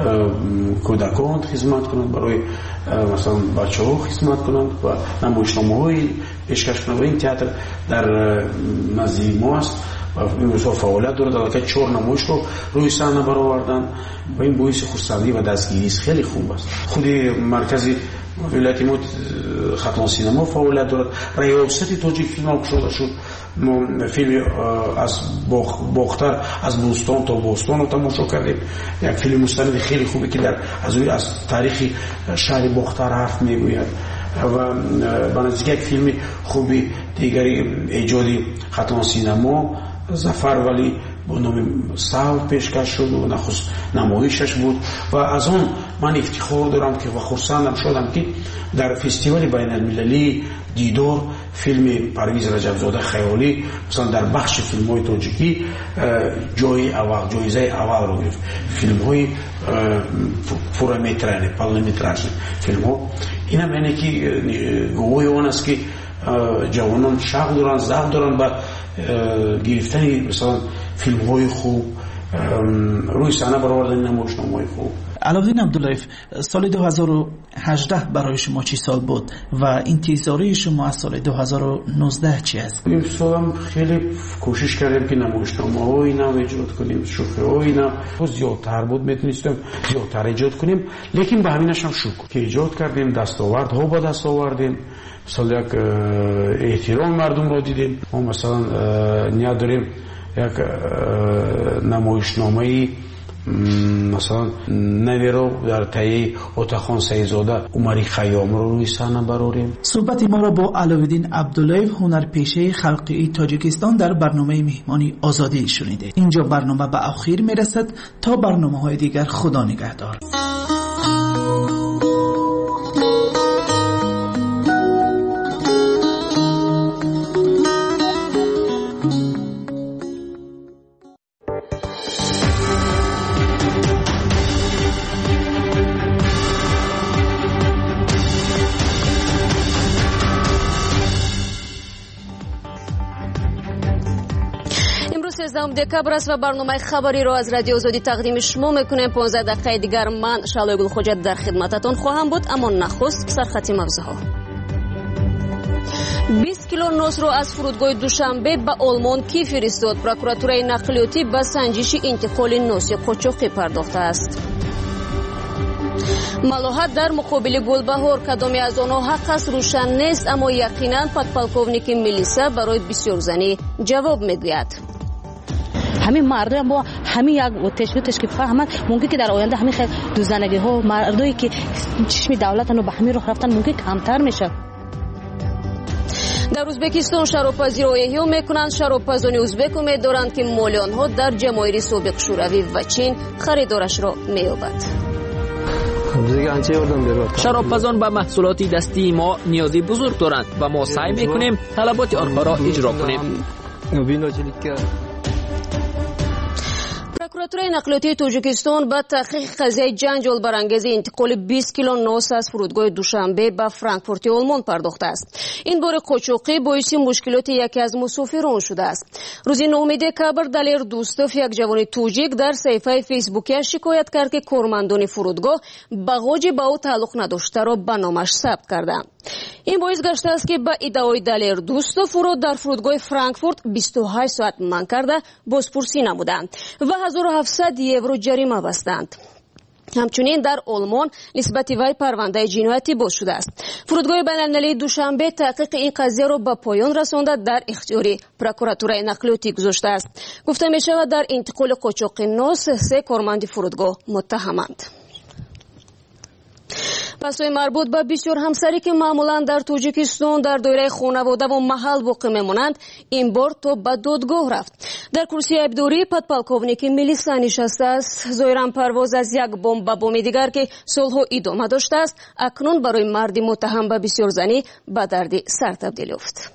کودکان خدمت کنند، برای مثلا بچه‌ها خدمت کنند و نمایشنامه‌های پیشکش کنند. و این تئاتر در نزدیک ما است و این روزها فعالیت دارد که چهار نمایش رو روی صحنه برآوردن و این باعث خرسندی و دستگیری است. خیلی خوب است. خود مرکز ولایت ما خطلان سینما فعالیت دارد. ریاست تاجیک فیلم ها شده شد. ما فیلم از باختر از بوستان تا بوستان رو تماشا کردیم. یک فیلم مستند خیلی خوبی که در از از تاریخ شهر باختر حرف میگوید و به نزدیک یک فیلم خوبی دیگری ایجادی خطلان سینما ظفر ولی با نام ساو پیشکش شد و نخست نمایشش بود و از اون من افتخار دارم که و خرسندم شدم که در فستیوال بین المللی دیدار فیلم پرویز رجبزاده خیالی مثلا در بخش فیلم های تاجیکی جای اول جایزه اول رو گرفت. فیلم های پورامترانه پالمتراژ فیلم ها این هم یعنی که گواهی اون است که جوانان شوق دارن ذوق دارن با گرفتن مثلا فیلم های خوب روی صحنه برآوردن نمایشنامه‌های خوب. علاءالدین عبداللهیف، سال دو هزار و هجده برای شما چی سال بود و انتظاری شما از سال دو هزار و نوزده چی است؟ این سال هم خیلی کوشش کردیم که نمایشنامه‌های نو ایجاد کنیم، شوخی‌های نو زیادتر بود میتونستیم زیادتر ایجاد کنیم، لیکن به همینش هم شکر که ایجاد کردیم، دستاوردها با دست آوردیم. مثلا یک احترام مردم را دیدیم. ما مثلا نیاز داریم یک نمایشنامه‌ای مثلا نوی رو در تایی اتخان سیزاده عمری خیام رو روی صحنه براریم. صحبت ما را با علاءالدین عبداللهیف هنرپیشه خلقی تاجیکستان در برنامه مهمانی آزادی شنیده. اینجا برنامه به آخر میرسد. تا برنامه های دیگر خدا نگهدار. سیزدهم دکبر است و برنامه خبری را از رادیو آزادی تقدیم شما میکنیم. پانزده دقیقه دیگر من شعله گل خوجت در خدمتتان خواهم بود، اما نخست سرخط موضوعها. بیست کیلو نوس را از فرودگاه دوشنبه به آلمان کی فرستاد؟ پروکوراتورای نقلیاتی به سنجش انتقال نوس قاچاقی پرداخته است. ملاحت در مقابل گلبهار، کدامی از آنها حق است روشن نیست، اما یقینا پادپالکوونیک میلیسا برای بسیار زنی جواب میگوید. همین مردم با همین یک تشویق تشکیل فهمند ممکن که در آینده همین خیلی دوزنگی ها مردایی که چشم دولت رو به همین راه رفتن ممکن کمتر میشه. در ازبکستان شرابپزی را احیا میکنند. شرابپزان ازبک امید دارند که مال آنها در جماهیر سابق شوروی و چین خریدارش را مییابد. شرابپزان به محصولات دستی ما نیازی بزرگ دارند و ما سعی میکنیم طلبات آنها را اجرا کنیم. پروکوراتورای نقلیاتی تاجیکستان به تحقیق قضیه جنجال برانگیز انتقال بیست کیلو نوس از فرودگاه دوشنبه به فرانکفورت آلمان پرداخته است. این بار قاچاقی باعث مشکلات یکی از مسافران شده است. روز نهم دکبر دلیر دوستوف، یک جوان توجیک، در صفحه فیسبوکیش شکایت کرد که کارمندان فرودگاه باغاج به او تعلق نداشته را به نامش ثبت کردند. این باعث گشته است که به ادعای دلیر دوستوف را در فرودگاه فرانکفورت بیست و هشت ساعت منع کرده بازپرسی نمودند و هزار و هفتصد یورو جریمه بستند. همچنین در آلمان نسبت وی پرونده جنایتی باز شده است. فرودگاه بین‌المللی دوشنبه تحقیق این قضیه را به پایان رسانده در اختیار پروکوراتورای نقلیاتی گذاشته است. گفته می شود در انتقال قاچاق نوس سه کارمند فرودگاه متهمند. پسوی مربوط به بسیار همسری که معمولا در تاجیکستان در دایره خانواده و محل واقع میمانند، این بار تا به دادگاه رفت. در کرسی عیبداری پادپالکوونیک میلیسا نشسته است. ظاهرا پرواز از یک بمب به بمب دیگر که سالها ادامه داشته است، اکنون برای مردی متهم به بسیار زنی به درد سر تبدیل یافت.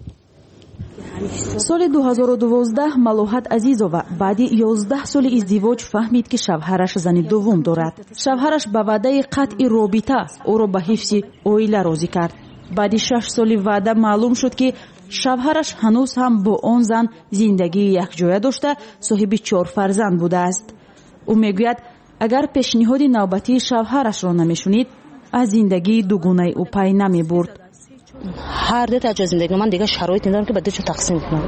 سال دو هزار و دوازده ملاحت عزیزова بعدی یازده سال ازدواج فهمید که شوهرش زن دوم دارد. شوهرش به وعده قطع رابطه او را به حفظ اویله راضی کرد. بعد شش سال وعده معلوم شد که شوهرش هنوز هم با آن زن زندگی یکجای داشته، صاحب چهار فرزند بوده است. او میگوید اگر پیشنهاد نوبتی شوهرش را نمیشنید، از زندگی دوگانه او پی نمی برد. هر دو تا زندگی من دیگه شرایط ندارم که بعدش تقسیم کنم.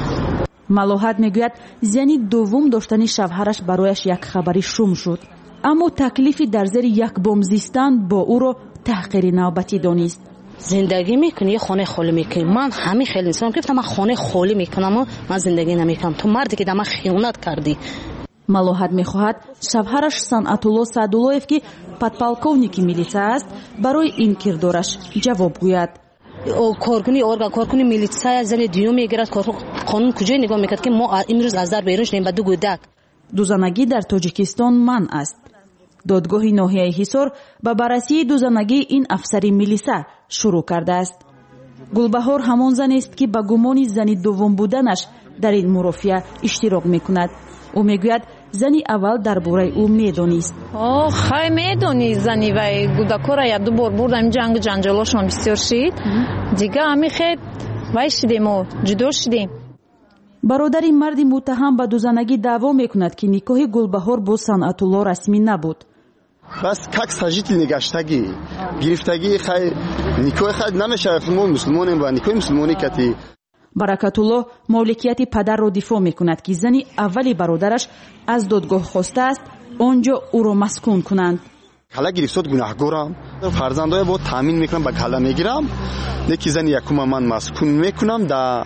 ملاحت میگوید زنی دوم داشتن شوهرش برایش یک خبری شوم شد، اما تکلیفی در زیر یک بام زیستن با او را تحقیر نوبتی دانست. زندگی میکنی خانه خالی میکنی. من همین خیلی نیستم که من خانه خالی میکنم و من زندگی نمیکنم. تو مردی که در من خیانت کردی. ملاحت میخواهد شوهرش صنعتالله سعدالله‌یف که پادپالکوونیک میلیسا است برای این کردارش جواب گوید. کارکنی ارگان کارکنی میلیسا زن دیو میگیرد. قانون کجای نگاه میکرد که ما امروز از در بیرون شدیم به دو گودک. دوزنگی در تاجیکستان منع است. دادگاه ناحیه حصار به بررسی دوزنگی این افسری میلیسا شروع کرده است. گلبهار همان زن است که به گمان زن دوم بودنش در این مرافعه اشتراک میکند. او میگوید زنی اول درباره او میدونست. آه خیلی میدونی زنی و گودکورا یا دو بار بردم جنگ جنجالاشون بسیار شید. دیگه همی خیلی وای شدیم و جدا شدیم. برادر مردی متهم به دوزنگی دعوا میکند که نکاح گلبهار با صنعتالله رسمی نبود. بس کک سجیتی نگشتگی گرفتگی خیلی نکاح خیلی نمیشه. ما مسلمانیم و نکاح مسلمانی کتی. برکتالله مالکیت پدر را دفاع میکند که زنی اولی برادرش از دادگاه خواسته است آنجا او را مسکون کنند. کلا گرفتاد گناهگارم، فرزندای با تامین میکنم با کلا میگیرم. یکی زن یکم من مسکون میکنم در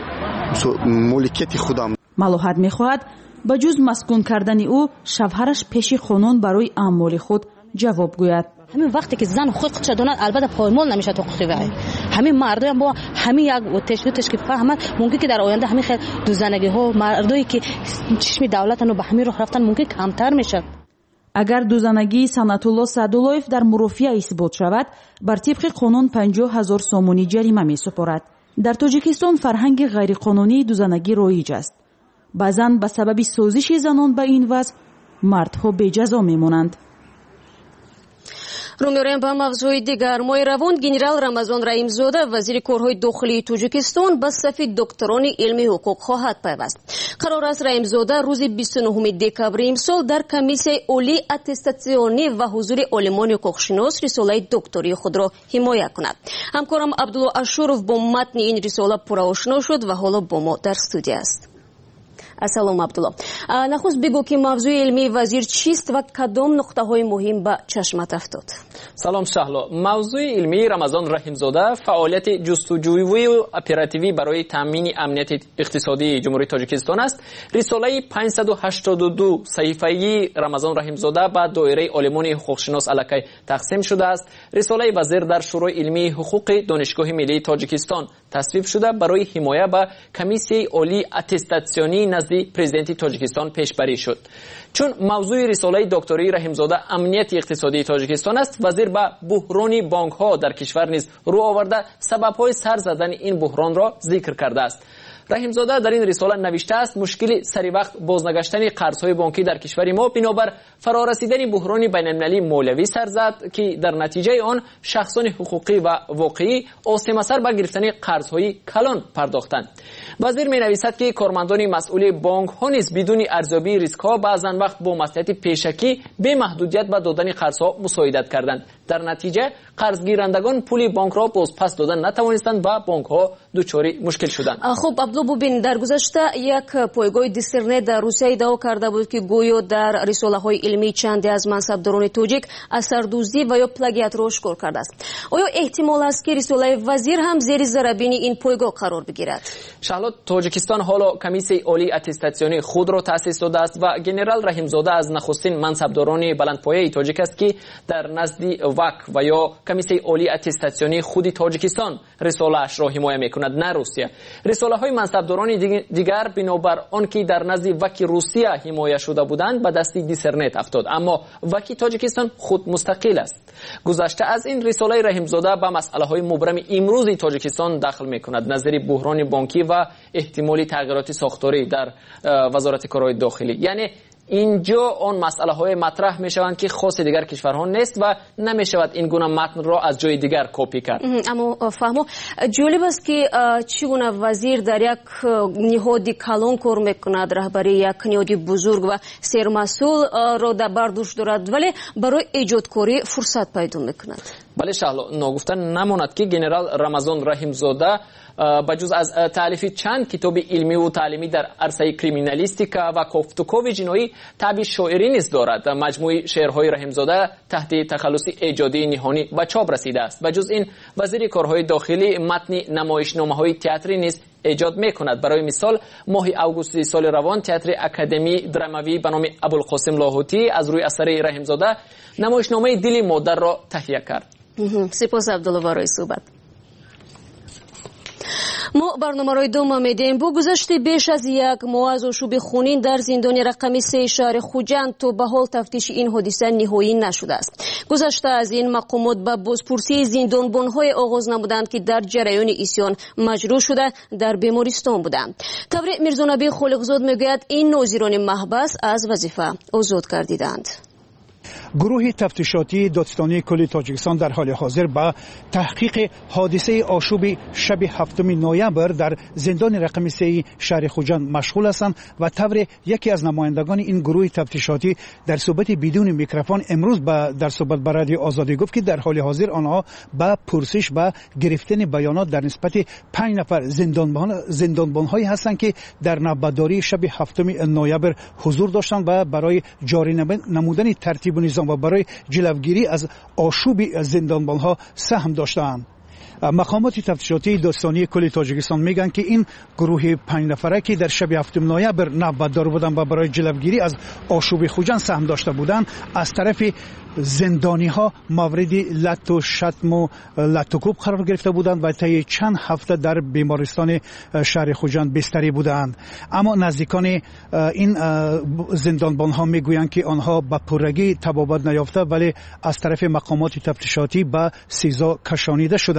مالکیت خودم. ملاحت میخواهد با جز مسکون کردن او شوهرش پیش قانون برای اعمال خود جواب گوید. همین وقتی که زن حقوقش دارد البته پایمال نمیشه حقوق وی. همین مردم با همین یک تشویق تشکیل فهمند ممکن که در آینده همین خیلی دوزنگی ها مردایی که چشم دولت رو به همین راه رفتن ممکن کمتر میشه. اگر دوزنگی صنعتالله سعدالله‌یف در مرافعه اثبات شود، بر طبق قانون پنجاه هزار سومونی جریمه میسپارد. در تاجیکستان فرهنگ غیرقانونی دوزنگی رایج است. بعضاً به سبب سازش زنان به این وضع مردها بی جزا میمانند. رو می‌ریم به موضوع دیگر. ماه روان گنرال رمضان رحیمزاده وزیر کارهای داخلی تاجیکستان به صف دکتران علمی حقوق خواهد پیوست. قرار است رحیمزاده روز بیست و نهم دکبر امسال در کمیسیون عالی اتستاسیونی و حضور عالمان حقوقشناس رساله دکتری خود را حمایت کند. همکارم عبدالله اشورов با متن این رساله پرآشنا شد و حالا با ما در استودیو است. السلام عبدالله. نخست بگو که موضوع علمی وزیر چیست و کدام نقطه‌های مهم به چشمت افتاد؟ سلام شهلا. موضوع علمی رمضان رحیمزاده فعالیت جستجویی و اپراتیوی برای تامین امنیت اقتصادی جمهوری تاجیکستان است. رساله پانصد و هشتاد و دو صحیفه‌ای رمضان رحیمزاده به دایره عالمان حقوقشناس علاقه تقسیم شده است. رساله وزیر در شورای علمی حقوق دانشگاه ملی تاجیکستان تصویب شده برای حمایت به کمیسیون عالی اتستاسیونی نزد پرزیدنت تاجیکستان پیشبری شد. چون موضوع رساله دکتری رحیمزاده امنیت اقتصادی تاجیکستان است، وزیر به بحران بانک ها در کشور نیز رو آورده سبب های سر زدن این بحران را ذکر کرده است. رحیمزاده در این رساله نوشته است مشکل سری وقت بازنگشتن قرض‌های بانکی در کشور ما بنابر فرارسیدن بحران بین‌المللی مولوی سر زد که در نتیجه آن شخصان حقوقی و واقعی آسیب سر به گرفتن قرض‌های کلان پرداختند. وزیر می‌نویسد که کارمندان مسئول بانک‌ها نیز بدون ارزیابی ریسک‌ها بعضن وقت با مصلحت پیشکی به محدودیت به دادن قرض‌ها مساعدت کردند. در نتیجه قرضگیرندگان پول بانک را باز پس دادن نتوانستند و بانک‌ها دچار مشکل شدند. خب عبدالله ببین، در گذشته یک پایگاه دیسرنت در روسیه ادعا کرده بود که گویا در رساله‌های علمی چندی از منصبداران تاجیک اثردوزی و یا پلاگیات را اشکار کرده است. آیا احتمال است که رساله وزیر هم زیر ضربین این پایگاه قرار بگیرد؟ شهلا، تاجیکستان حالا کمیسیون عالی اتستاسیونی خود را تأسیس داده است و گنرال رحیمزاده از نخستین منصبداران بلندپایه تاجیک است که در نزد وک و یا کمیسیون عالی اتستاسیونی خود تاجیکستان رساله اش را حمایت میکند، نه روسیه. رساله های منصبداران دیگر بنابر آنکه در نزد وک روسیه حمایت شده بودند به دست دیسرنت افتاد، اما وک تاجیکستان خود مستقل است. گذشته از این رساله رحیمزاده به مسئله های مبرم امروز تاجیکستان دخل میکند، نظیر بحران بانکی و احتمالی تغییرات ساختاری در وزارت کارهای داخلی. یعنی اینجا آن مسئله های مطرح می شوند که خاص دیگر کشورها نیست و نمی شود این گونه متن را از جای دیگر کپی کرد. اما فهمو جالب است که چگونه وزیر در یک نهادی کلان کار میکند، رهبری یک نهادی بزرگ و سرمسئول را در بر دوش دارد ولی برای ایجادکاری فرصت پیدا میکند. بله شهلا، ناگفته نماند که گنرال رمضان رحیمزاده بجز از تالیف چند کتاب علمی و تعلیمی در عرصه کریمینالیستیکا و گفتگوی جنایی طبع شاعری نیز دارد. مجموعه شعرهای رحیمزاده تحت تخلص ایجادی نهانی به چاپ رسیده است. بجز این وزیر کارهای داخلی متن نمایشنامه‌های تئاتری نیز ایجاد میکند. برای مثال ماه اوگوست سال روان تئاتر اکادمی دراموی به نام ابوالقاسم لاهوتی از روی اثر رحیمزاده نمایشنامه دل مادر را تهیه کرد. سپاس عبدالله برای صحبت. ما برنامه را ادامه میدیم. با گذشت بیش از یک ماه از آشوب خونین در زندان رقم سه شهر خوجند تا به حال تفتیش این حادثه نهایی نشده است. گذشته از این مقامات به بازپرسی زندانبان‌های آغاز نمودند که در جریان عصیان مجروح شده در بیمارستان بودند. خبر میرزانبی خالقزاد میگوید این ناظران محبس از وظیفه آزاد گردیدند. گروه تفتیشاتی دادستانی کل تاجیکستان در حال حاضر با تحقیق حادثه آشوب شب هفتم نوامبر در زندان رقم سه شهر خوجند مشغول هستند و طور یکی از نمایندگان این گروه تفتیشاتی در صحبت بدون میکروفون امروز با در صحبت با رادیو آزادی گفت که در حال حاضر آنها با پرسش و گرفتن بیانات در نسبت پنج نفر زندانبان زندانبان‌هایی هستند که در نوبتداری شب هفتم نوامبر حضور داشتند و برای جاری نمودن ترتیب و نظام و برای جلوگیری از آشوب زندانبان‌ها سهم داشتند. مقامات تفتیشاتی دادستانی کل تاجیکستان میگن که این گروه پنج نفره که در شب هفتم نوامبر نوبتدار بودند و برای جلوگیری از آشوب خوجند سهم داشته بودند از طرف زندانی ها مورد لط و شتم و لط و کوب قرار گرفته بودند و طی چند هفته در بیمارستان شهر خوجند بستری بودند. اما نزدیکان این زندانبان ها میگویند که آنها به پرگی تبابت نیافته ولی از طرف مقامات تفتیشاتی به سزا کشانیده شدند.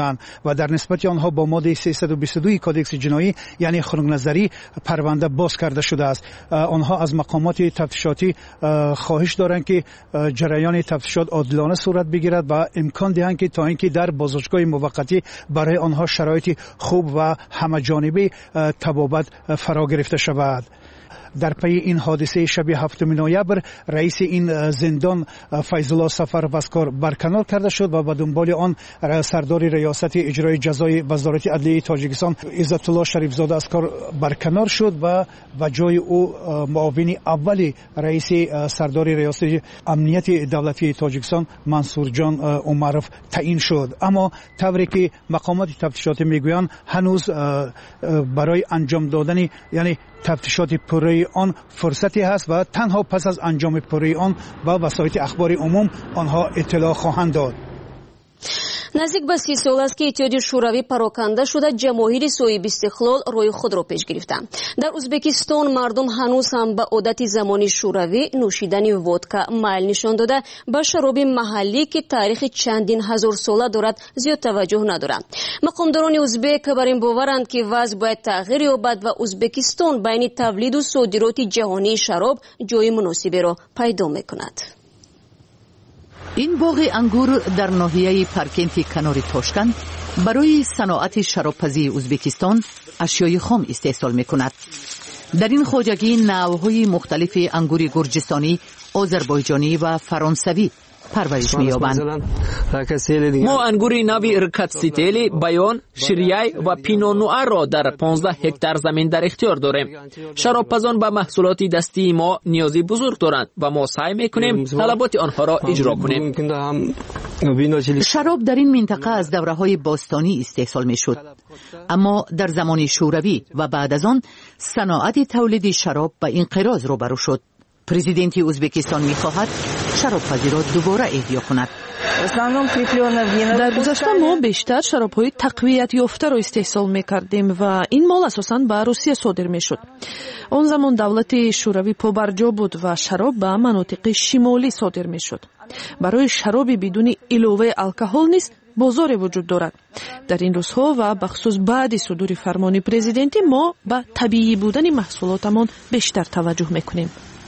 بودند و در نسبت آنها با ماده سیصد و بیست و دو کودکس جنایی یعنی خنک پرونده باز کرده شده است. آنها از مقامات تفتیشاتی خواهش دارند که جریان تفتیشات عادلانه صورت بگیرد و امکان دهند که تا اینکه در بازداشتگاه موقتی برای آنها شرایط خوب و همه‌جانبه طبابت فرا گرفته شود. در پی این حادثه شب هفتم نوامبر رئیس این زندان فیض الله سفر از کار برکنار کرده شد و به دنبال آن سردار ریاست اجرای جزای وزارت عدلیه تاجیکستان عزت الله شریف زاده از کار برکنار شد و و جای او معاون اول رئیس سردار ریاست امنیت دولتی تاجیکستان منصور جان عمرف تعیین شد. اما طوری که مقامات تفتیشاتی میگویند هنوز برای انجام دادن یعنی تفتیشات پره آن فرصتی هست و تنها پس از انجام پره آن با وسایل اخبار عموم آنها اطلاع خواهند داد. نزدیک به سی سال است که اتحادیه شوروی پراکنده شده جماهیر صاحب استقلال روی خود را پیش گرفتند. در ازبکستان مردم هنوز هم به عادت زمانی شوروی نوشیدن ودکا میل نشان داده به شراب محلی که تاریخ چندین هزار ساله دارد زیاد توجه ندارند. مقامداران ازبک بر این باورند که وضع باید تغییر یابد و ازبکستان بین تولید و صادرات جهانی شراب جای مناسبی را پیدا میکند. این باغ انگور در ناحیه پارکنتی کنار تاشکند برای صنعت شرابپزی ازبکستان اشیای خام استحصال میکند. در این خواجگی نوع‌های مختلف انگور گرجستانی، آذربایجانی و فرانسوی پرورش می‌یابند. ما انگور نوی ارکاتسیتلی، بیان، شریای و پینونوئر را در پانزده هکتار زمین در اختیار داریم. شرابپزان به محصولات دستی ما نیازی بزرگ دارند و ما سعی می‌کنیم طلبات آنها را اجرا کنیم. شراب در این منطقه از دوره‌های باستانی استحصال می‌شد، اما در زمان شوروی و بعد از آن صنعت تولید شراب به انقراض روبرو شد. پرزیدنت ازبکستان می‌خواهد شراب‌پزی را دوباره احیا کند. در گذشته ما بیشتر شراب‌های تقویت یافته را استحصال می‌کردیم و این مال اساساً به روسیه صادر می‌شد. آن زمان دولت شوروی پابرجا بود و شراب به مناطق شمالی صادر می‌شد. برای شراب بدون علاوه الکل نیز بازار وجود دارد. در این روزها و بخصوص بعد صدور فرمان پرزیدنت ما به طبیعی بودن محصولاتمان بیشتر توجه می‌کنیم.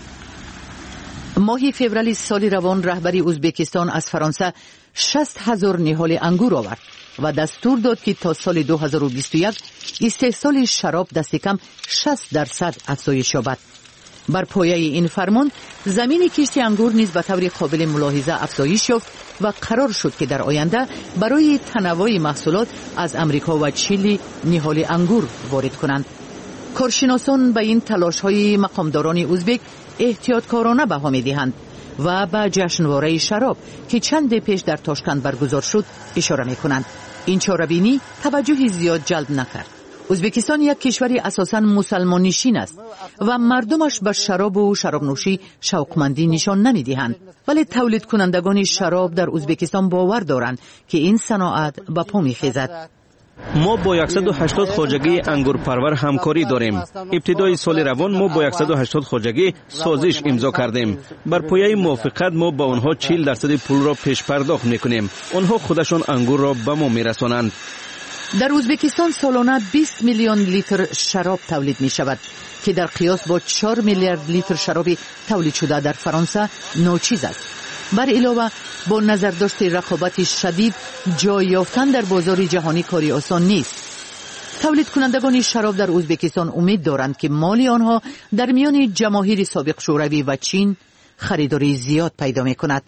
ماه فوریه سال روان رهبری ازبکستان از فرانسه شصت هزار نهال انگور آورد و دستور داد که تا سال دو هزار و بیست و یک استحصال شراب دست کم شصت درصد افزایش یابد. بر پایه این فرمان زمین کشت انگور نیز به طور قابل ملاحظه افزایش یافت و قرار شد که در آینده برای تنوع محصولات از امریکا و چیلی نهال انگور وارد کنند. کارشناسان به این تلاش‌های مقامداران ازبک احتیاطکارانه بها می‌دهند و به جشنواره شراب که چند پیش در تاشکند برگزار شد اشاره می‌کنند. این چاره‌بینی توجه زیاد جلب نکرد. ازبکستان یک کشوری اساساً مسلمان نشین است و مردمش به شراب و شراب نوشی شوقمندی نشان نمی‌دهند، ولی تولید کنندگان شراب در ازبکستان باور دارند که این صنعت به پا می‌خیزد. ما با صد و هشتاد خواجگی انگور پرور همکاری داریم. ابتدای سال روان ما با صد و هشتاد خواجگی سازش امضا کردیم. بر پایه موافقت ما با آنها چهل درصد پول را پیش پرداخت میکنیم. آنها خودشان انگور را به ما میرسانند. در ازبکستان سالانه بیست میلیون لیتر شراب تولید می شود که در قیاس با چهار میلیارد لیتر شراب تولید شده در فرانسه ناچیز است. بر علاوه با نظر داشت رقابت شدید جای یافتن در بازار جهانی کاری آسان نیست. تولید کنندگان شراب در ازبکستان امید دارند که مال آنها در میان جماهیر سابق شوروی و چین خریداری زیاد پیدا می کند.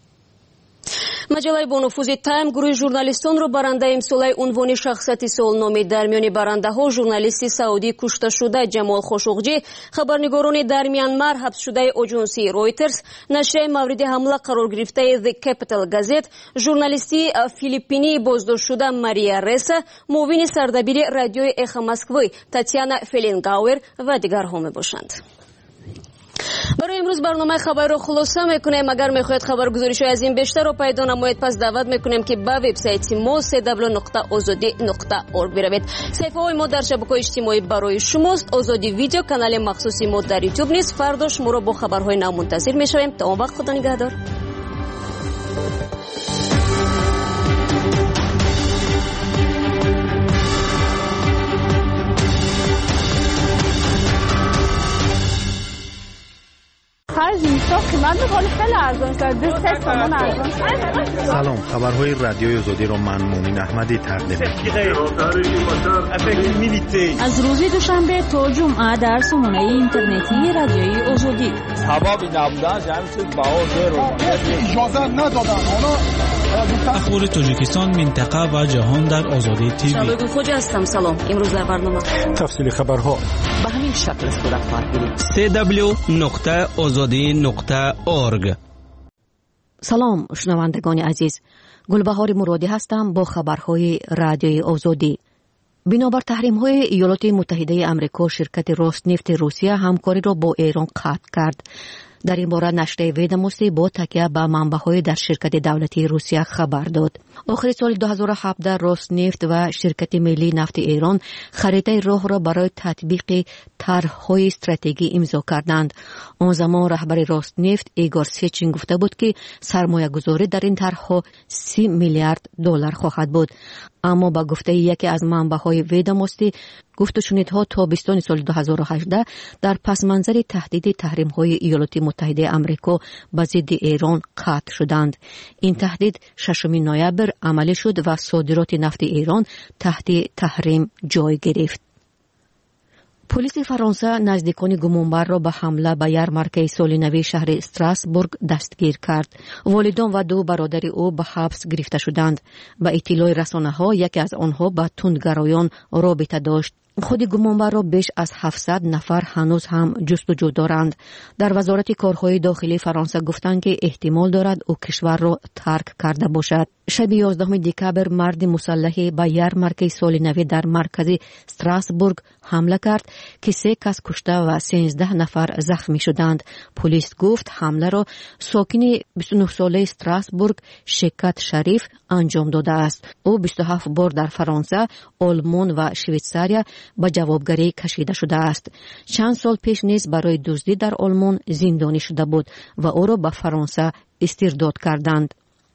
مجله با نفوذ تایم گروه ژورنالیستان را برنده امسال عنوان شخصیت سال نامید. در میان برنده ها ژورنالیست سعودی کشته شده جمال خاشقجی، خبرنگاران در میانمار حبس شده آژانسی رویترز، نشریه مورد حمله قرار گرفته The Capital Gazette، ژورنالیستی فیلیپینی بازداشت شده ماریا ریسا، معاون سردبیر رادیوی اخ مسکوی تاتیانا فلینگاور و دیگرها میباشند. برای امروز برنامه خبر رو خلاصه میکنیم. اگر میخواید خبرگزاری‌های از این بیشتر رو پیدا نمایید پس دعوت میکنیم که به وبسایت ما سی دبلیو نقطه آزادی نقطه اورگ بروید. صفحه های ما در شبکه‌های اجتماعی برای شماست. آزادی ویدیو کانال مخصوصی ما در یوتیوب نیست. فردا شما رو با خبرهای نو منتظر میشویم. تا اون وقت خدا نگهدار. خرج اینستا قیمت خیلی خیلی ارزان شد. سه تومن ارزان شد. سلام، خبرهای رادیوی آزادی را من مومن احمدی تقدیم می‌کنم. از روز دوشنبه تا جمعه در سامانه اینترنتی رادیوی آزادی. هوا بی نبودن جمع شد باور رو اجازه ندادن. اخبار تاجیکستان، منطقه و جهان در آزادی تیوی. شبکه خوج هستم. سلام. امروز در برنامه تفصیل خبرها به همین شکل صورت خواهد گرفت. سی دبلیو نقطه آزادی نقطه اورگ. سلام شنوندگان عزیز، گلبهار مرادی هستم با خبرهای رادیوی آزادی. بنابر تحریم‌های ایالات متحده آمریکا، شرکت روسنفت روسیه همکاری را با ایران قطع کرد. در این باره نشریه ویدموسی با تکیه به منبع‌های در شرکت دولتی روسیه خبر داد. آخر سال دو هزار و هفده روسنفت و شرکت ملی نفت ایران خریطه راه را برای تطبیق طرح‌های استراتژی امضا کردند. آن زمان رهبر روسنفت ایگور سیچین گفته بود که سرمایه‌گذاری در این طرح‌ها سی میلیارد دلار خواهد بود. اما با گفته یکی از منبع‌های ویدموسی، گفت و شنیدها تابستان سال دو هزار و هجده در پس منظر تهدید تحریم‌های ایالات متحده آمریکا به ضد ایران قطع شدند. این تهدید ششم نوامبر عملی شد و صادرات نفت ایران تحت تحریم جای گرفت. پلیس فرانسه نزدیکان گمانبر را به حمله به یارمارک سالانه شهر استراسبورگ دستگیر کرد. والدان و دو برادر او به حبس گرفته شدند. به اطلاع رسانه‌ها یکی از آنها با تندگرایان رابطه داشت. خود گمانبر را بیش از هفتصد نفر هنوز هم جستجو دارند. در وزارت کارهای داخلی فرانسه گفتند که احتمال دارد او کشور را ترک کرده باشد. شب یازدهم دکامبر مرد مسلح به یارمارک سالانه در مرکز استراسبورگ حمله کرد که سه کس کشته و سیزده نفر زخمی شدند. پلیس گفت حمله را ساکن بیست و نه ساله استراسبورگ شکت شریف انجام داده است. او بیست و هفت بار در فرانسه، آلمان و شویتزاریا به جوابگری کشیده شده است. چند سال پیش نیز برای دزدی در آلمان زندانی شده بود و او را به فرانسه استرداد کردند.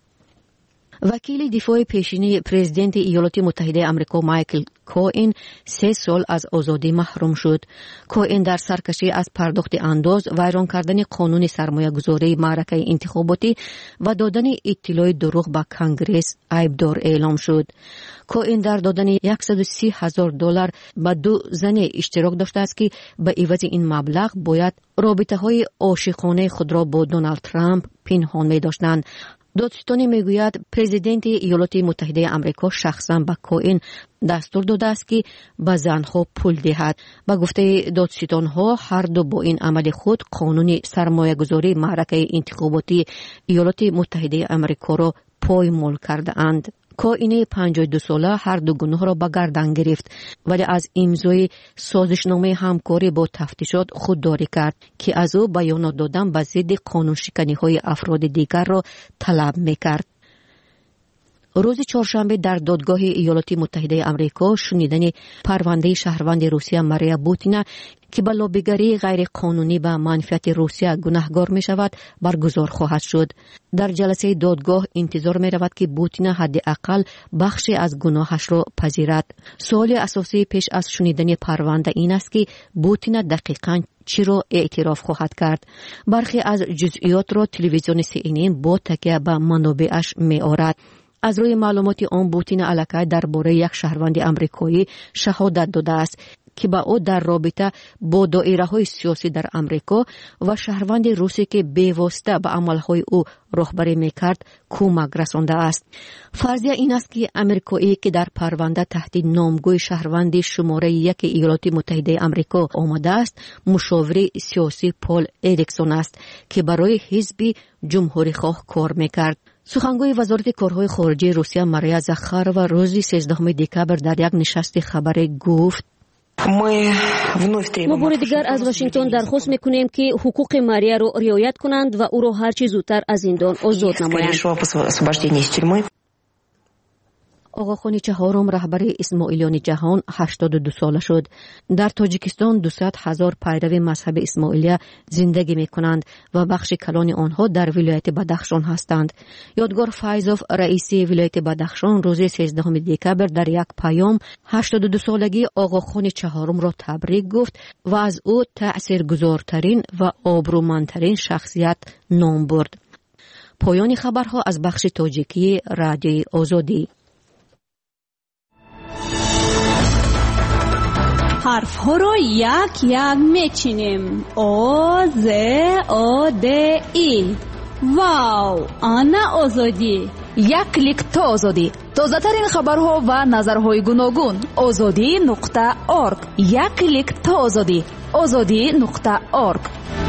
وکیل دفاع پیشینی پرزیدنت ایالات متحده آمریکا مایکل کوئین سه سال از آزادی محروم شد. کوئین در سرکشی از پرداخت انداز، ویران کردن قانون سرمایه گذاری معرکه انتخاباتی و دادن اطلاع دروغ به کنگرس عیبدار اعلام شد. کوئین در دادن صد و سی هزار دلار به دو زن اشتراک داشته است که به عوض این مبلغ باید رابطه های عاشقانه خود را با دونالد ترامپ پنهان می داشتند. دادستانی میگوید پرزیدنت ایالات متحده آمریکا شخصا به کوئین دستور داده است که به زنها پول دهد. به گفته دادستانها هر دو با این عمل خود قانون سرمایه گذاری معرکه انتخاباتی ایالات متحده آمریکا را پایمال کرده اند. کوئین پنجاه و دو ساله هر دو گناه را به گردن گرفت، ولی از امضای سازشنامه همکاری با تفتیشات خودداری کرد که از او بیانات دادن به ضد قانون شکنی های افراد دیگر را طلب میکرد. روز چهارشنبه در دادگاه ایالات متحده آمریکا شنیدن پرونده شهروند روسیه ماریا بوتینا که به لابیگری غیر قانونی به منفعت روسیه گناهکار می شود برگزار خواهد شد. در جلسه دادگاه انتظار می رود که بوتینا حداقل بخشی از گناهش را پذیرد. سوال اساسی پیش از شنیدن پرونده این است که بوتینا دقیقاً چی را اعتراف خواهد کرد. برخی از جزئیات را تلویزیون سی ان ان با تکیه به منابعش می آورد. از روی معلومات آن بوتینا علاقه درباره یک شهروند آمریکایی شهادت داده است که با او در رابطه با دایره‌های سیاسی در آمریکا و شهروند روسی که بی‌واسطه به عمل‌های او راهبری می‌کرد کمک رسانده است. فرضیه این است که آمریکایی که در پرونده تحت نامگوی شهروند شماره یک ایالات متحده آمریکا آمده است، مشاور سیاسی پول اریکسون است که برای حزب جمهوری خواه کار می‌کرد. سخنگوی وزارت کارهای خارجه روسیه ماریا زاخارова روز سیزدهم دکامبر در یک نشست خبری گفت: ما بار دیگر از واشنگتن درخواست میکنیم که حقوق ماریا را رعایت کنند و او را هر چه زودتر از زندان آزاد نمایند. آقاخانی چهارم رهبر اسماعیلیان جهان هشتاد و دو ساله شد. در تاجیکستان دویست هزار پیرو مذهب اسماعیلیه زندگی می کنند و بخش کلان آنها در ولایت بدخشان هستند. یادگار فیضوف رئیس ولایت بدخشان روز سیزدهم دکبر در یک پیام هشتاد و دو سالگی آقاخانی چهارم را تبریک گفت و از او تأثیرگذارترین و آبرومندترین شخصیت نام برد. پایان خبرها از بخش تاجیکی رادیوی آزادی. حرف ها رو یک یک میچینیم. آ ز آ د ای. واو، آنا آزادی. یک کلیک تا آزادی. تازه ترین خبرها و نظرهای گوناگون. آزادی نقطه اورگ. یک کلیک تا آزادی. آزادی نقطه اورگ.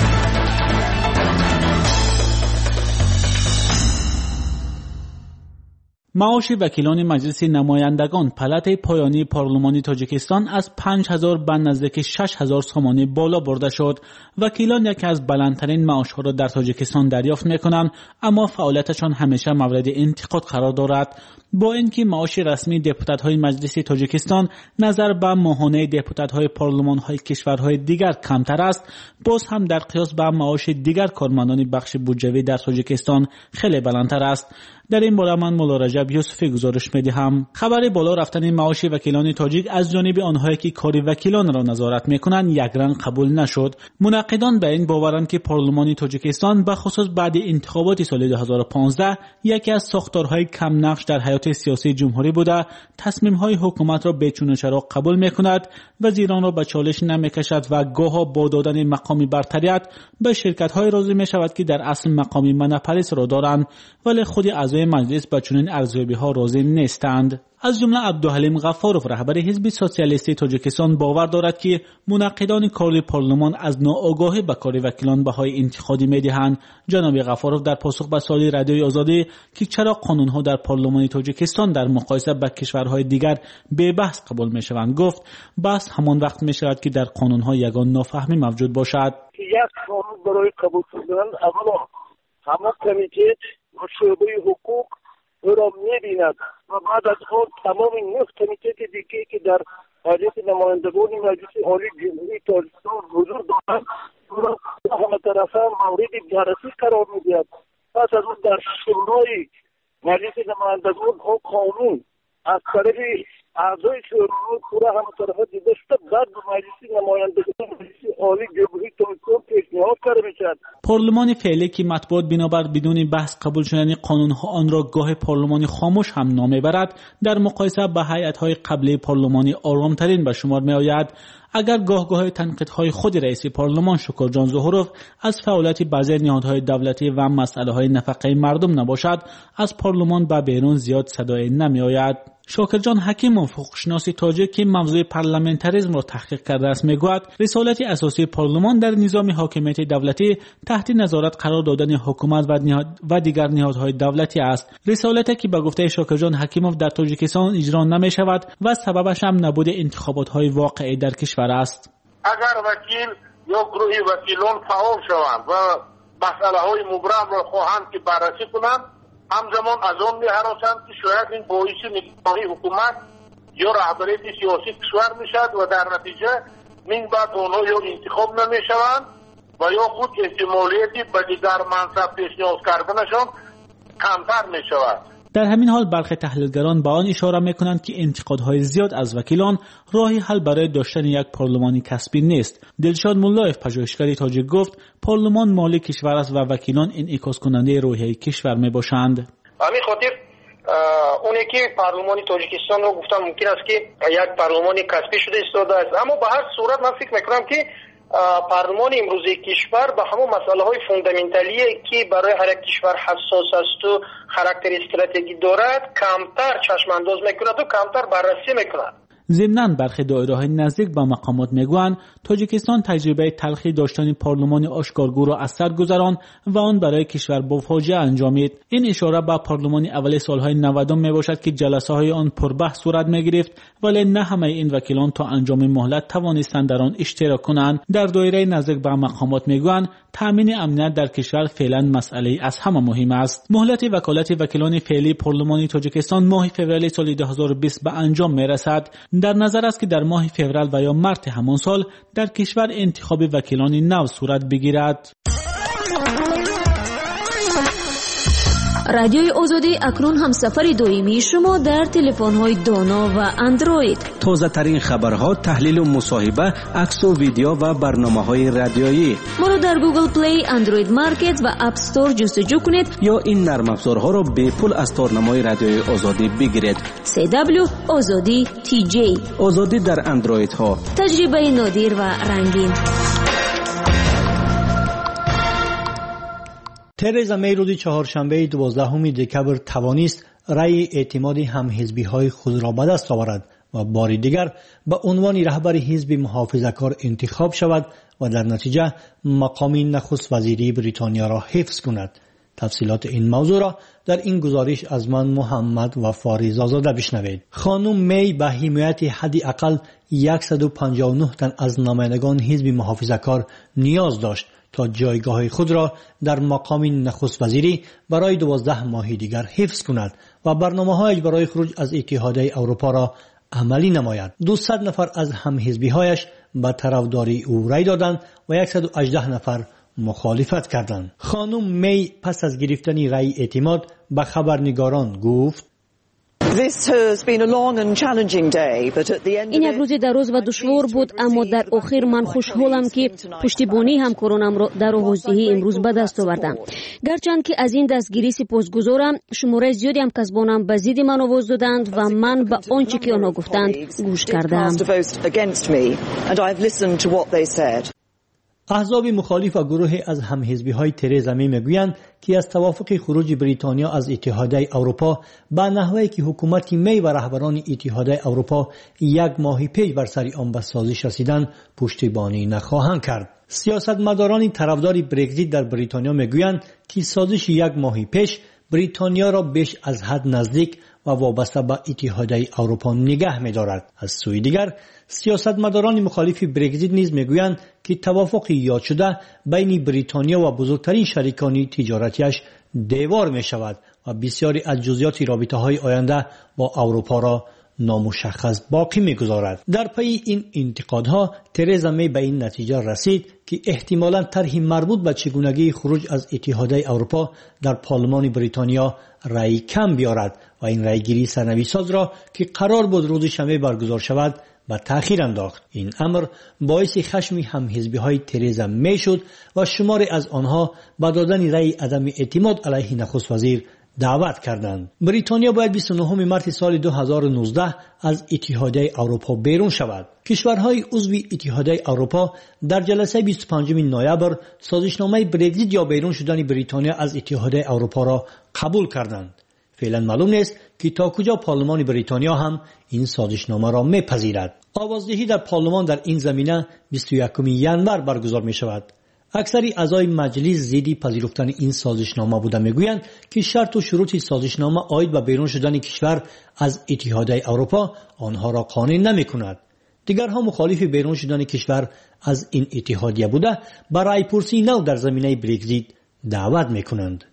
معاش وکیلان مجلس نمایندگان پلات پایانی پارلمانی تاجیکستان از پنج هزار به نزدیک شش هزار سومانی بالا برده شد. وکیلان یکی از بلندترین معاشها را در تاجیکستان دریافت می‌کنند، اما فعالیتشان همیشه مورد انتقاد قرار دارد. با اینکه معاش رسمی دپوتات‌های مجلس تاجیکستان نظر به ماهانه دپوتات‌های پارلمان‌های کشورهای دیگر کمتر است، باز هم در قیاس به معاش دیگر کارمندان بخش بودجوی در تاجیکستان خیلی بلندتر است. در این باره من مولا رجب یوسفی گزارش می‌دهم. خبر بالا رفتن معاش وکیلان تاجیک از جانب آنهایی که کار وکیلان را نظارت می‌کنند یک رنگ قبول نشد. منعقدان به این باورند که پارلمان تاجیکستان به خصوص بعد انتخابات سال دو هزار و پانزده یکی از ساختارهای کم نقش در حیات سیاسی جمهوری بوده، تصمیم‌های حکومت را به چون و چرا قبول می‌کند، وزیران را به چالش نمی‌کشد و گاه‌ها با دادن مقام برتریت به شرکت‌های راضی می‌شود که در اصل مقام منپرست را دارند، ولی خود اعضای مجلس به چنین ارزیابی‌ها راضی نیستند. از جمله عبدالحلیم غفاروف رهبر حزب سوسیالیستی تاجیکستان باور دارد که منعقدان کار پارلمان از ناآگاهی به کار وکیلان بهای انتقادی می‌دهند. جناب غفاروف در پاسخ به سوال رادیوی آزادی که چرا قانون‌ها در پارلمان تاجیکستان در مقایسه با کشورهای دیگر به بحث قبول می‌شوند گفت بحث همان وقت می‌شود که در قانون‌ها یگان نافهمی موجود باشد. یک قانون برای قبول شدن اولا همه کمیته و شعبه حقوق او را می‌بیند و بعد از آن تمام نه کمیته دیگه که در مجلس نمایندگان مجلس عالی جمهوری تاجیکستان حضور دارند او را همه طرفه مورد بررسی قرار می‌دهد. پس از اون در شورای مجلس نمایندگان او قانون از طرف اعضای شورای پورا همه طرفه دیده شده، بعد به مجلس نمایندگان مجلس عالی جمهوری تاجیکستان پیشنهاد کرده می‌شود. پارلمان فعلی که مطبوعات بنابر بدون بحث قبول شدن قانون‌ها آن را گاه پارلمانی خاموش هم نام برد، در مقایسه با هیئت‌های قبلی پارلمانی آرام‌ترین به شمار می‌آید. اگر گاه گاه تنقیدهای خود رئیس پارلمان شکرجان ظهوروف از فعالیت بعضی نهادهای دولتی و مسئله‌های نفقه مردم نباشد، از پارلمان به بیرون زیاد صدای نمی‌آید. شاکرجان حکیموف حقوقشناس تاجیک که موضوع پارلمانتاریسم را تحقیق کرده است میگوید رسالت اساسی پارلمان در نظام حاکمیت دولتی تحت نظارت قرار دادن حکومت و, و دیگر نهادهای دولتی است. رسالتی که به گفته شاکرجان حکیموف در تاجیکستان اجرا نمی شود و سببش هم نبود انتخابات های واقعی در کشور است. اگر وکیل یا گروه وکیلان فعال شوند و مسئله های مبرم را خواهند که بررسی کنند، همزمان از آن می‌هراسند که شاید این باعث نگرانی حکومت یا رهبریت سیاسی کشور میشد و در نتیجه من بعد آنها یا انتخاب نمیشوند و یا خود احتمالیتی به دیگر منصب پیشنهاد کردنشان کمتر میشود. در همین حال برخی تحلیلگران به آن اشاره میکنند که انتقادهای زیاد از وکیلان راهی حل برای داشتن یک پارلمانی کسبی نیست. دلشاد مولایف پژوهشگر تاجیک گفت پارلمان مالی کشور است و وکیلان انعکاس کننده روحیه کشور میباشند. همین خاطر اونی که پارلمانی تاجیکستان رو گفتم ممکن است که یک پارلمانی کسبی شده ایستاده است، اما به هر صورت من فکر میکنم که پارلمان امروزی کشور به همون مسئله های فوندامنتالی که برای هر کشور حساس است و خاراکتر استراتژی دارد کمتر چشم انداز میکند و کمتر بررسی میکند. ضمناً برخی دایره‌های نزدیک به مقامات میگویند تاجیکستان تجربه تلخی داشتن پارلمان آشکارگو را از سر گذراند و آن برای کشور با فاجعه انجامید. این اشاره به پارلمان اول سالهای نود میباشد که جلسه های آن پربحث صورت میگرفت، ولی نه همه این وکیلان تا انجام مهلت توانستند در آن اشتراک کنند. در دایره نزدیک به مقامات میگویند تامین امنیت در کشور فعلا مسئله از همه مهم است. مهلت وکالت وکیلان فعلی پارلمان تاجیکستان ماه فوریه سال دو هزار و بیست به انجام میرسد. در نظر است که در ماه فوریه و یا مارس همان سال در کشور انتخاب وکیلان نو صورت بگیرد. رادیوی آزادی اکنون هم سفر دائمی شما در تلفن‌های دانا و اندروید. تازه ترین خبرها، تحلیل و مصاحبه، عکس و ویدیو و برنامه‌های رادیویی. ما را در گوگل پلی، اندروید مارکت و اپ استور جستجو کنید یا این نرم افزارها را به پول از تارنمای رادیوی آزادی بگیرید. سی دبلیو آزادی تی جی. آزادی در اندروید ها. تجربه نادر و رنگین. ترزا می روز چهارشنبه دوازدهم دکبر توانست رأی اعتماد همحزبی‌های خود را به دست آورد و بار دیگر به عنوان رهبر حزب محافظه‌کار انتخاب شود و در نتیجه مقام نخست وزیری بریتانیا را حفظ کند. تفصیلات این موضوع را در این گزارش از من محمد و فاریزآزاده بشنوید. خانم می به حمایت حداقل صد و پنجاه و نه تن از نمایندگان حزب محافظه‌کار نیاز داشت تا جایگاه خود را در مقام نخست وزیری برای دوازده ماه دیگر حفظ کند و برنامه‌هایش برای خروج از اتحادیه اروپا را عملی نماید. دویست نفر از همحزبی‌هایش به طرفداری او رای دادند و صد و هجده نفر مخالفت کردند. خانم می پس از گرفتن رای اعتماد به خبرنگاران گفت: این یک روز دراز و دشوار بود، اما در آخر من خوشحالم که پشتیبانی همکارانم را در آغازدهی امروز به دست آوردم. گرچند که از این دستگیری سپاسگزارم، شماره زیادی هم کسبانم به ضد من آواز دادند و من به آنچه که آنها گفتند گوش کردم. احزاب مخالف و گروه از همحزبی‌های ترزا می میگویند که از توافق خروج بریتانیا از اتحادیه اروپا به نحوی که حکومت می و رهبران اتحادیه اروپا یک ماه پیش بر سر آن به سازش رسیدند پشتیبانی نخواهند کرد. سیاستمداران طرفدار برگزیت در بریتانیا میگویند که سازش یک ماه پیش بریتانیا را بیش از حد نزدیک و وابسته به اتحادیه اروپا نگه می‌دارد. از سوی دیگر سیاستمداران مخالف برگزیت نیز میگویند که توافق یاد شده بین بریتانیا و بزرگترین شریکان تجارتیش دیوار می شود و بسیاری از جزئیات رابطه‌های آینده با اروپا را نامشخص باقی می‌گذارد. در پی این انتقادها ترزا می به این نتیجه رسید که احتمالاً طرح مربوط به چگونگی خروج از اتحادیه اروپا در پارلمان بریتانیا رأی کم بیارد و این رأیگیری سرنوشت را که قرار بود روز شنبه برگزار شود به تأخیر انداخت. این امر باعث خشم همحزبی‌های ترزا می شد و شماری از آنها به دادن رأی عدم اعتماد علیه نخست وزیر دعوت کردند. بریتانیا باید بیست و نهم مارس سال دو هزار و نوزده از اتحادیه اروپا بیرون شود. کشورهای عضو اتحادیه اروپا در جلسه بیست و پنجم نوامبر سازشنامه برگزیت یا بیرون شدن بریتانیا از اتحادیه اروپا را قبول کردند. فعلا معلوم نیست که تا کجا پارلمان بریتانیا هم این سازشنامه را میپذیرد. آوازدهی در پارلمان در این زمینه بیست و یکم ژانویه برگزار می شود. اکثری اعضای مجلس ضد پذیرفتن این سازشنامه بوده میگویند که شرط و شروط سازشنامه عاید به بیرون شدن کشور از اتحادیه اروپا آنها را قانع نمی‌کند. دیگرها مخالف بیرون شدن کشور از این اتحادیه بوده برای پرسی نو در زمینه برگزیت دعوت می‌کنند.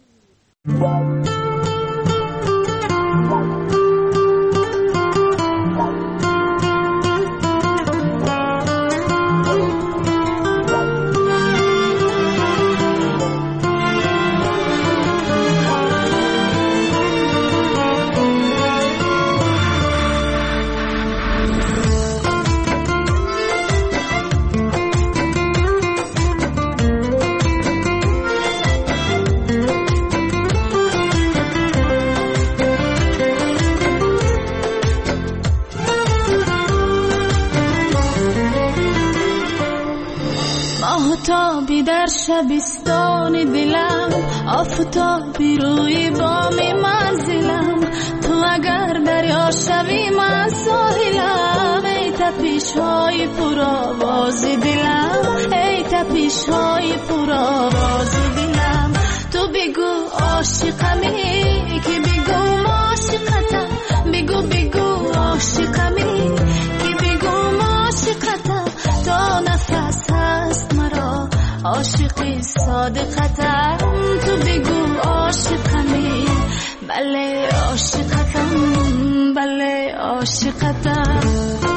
آفتابی در شبستان دلم، آفتابی روی بام منزلم، تو اگر دریا شوی من ساحلم ای تپش های پر آواز دلم ای تپش های پر آواز دلم تو بگو عاشقمی که بگو عاشقتم بگو بگو عاشقمی که بگو عاشقتم تا نفس هست مرا عاشقی صادقتم تو بگو عاشقمی بله عاشقتم بله عاشقتم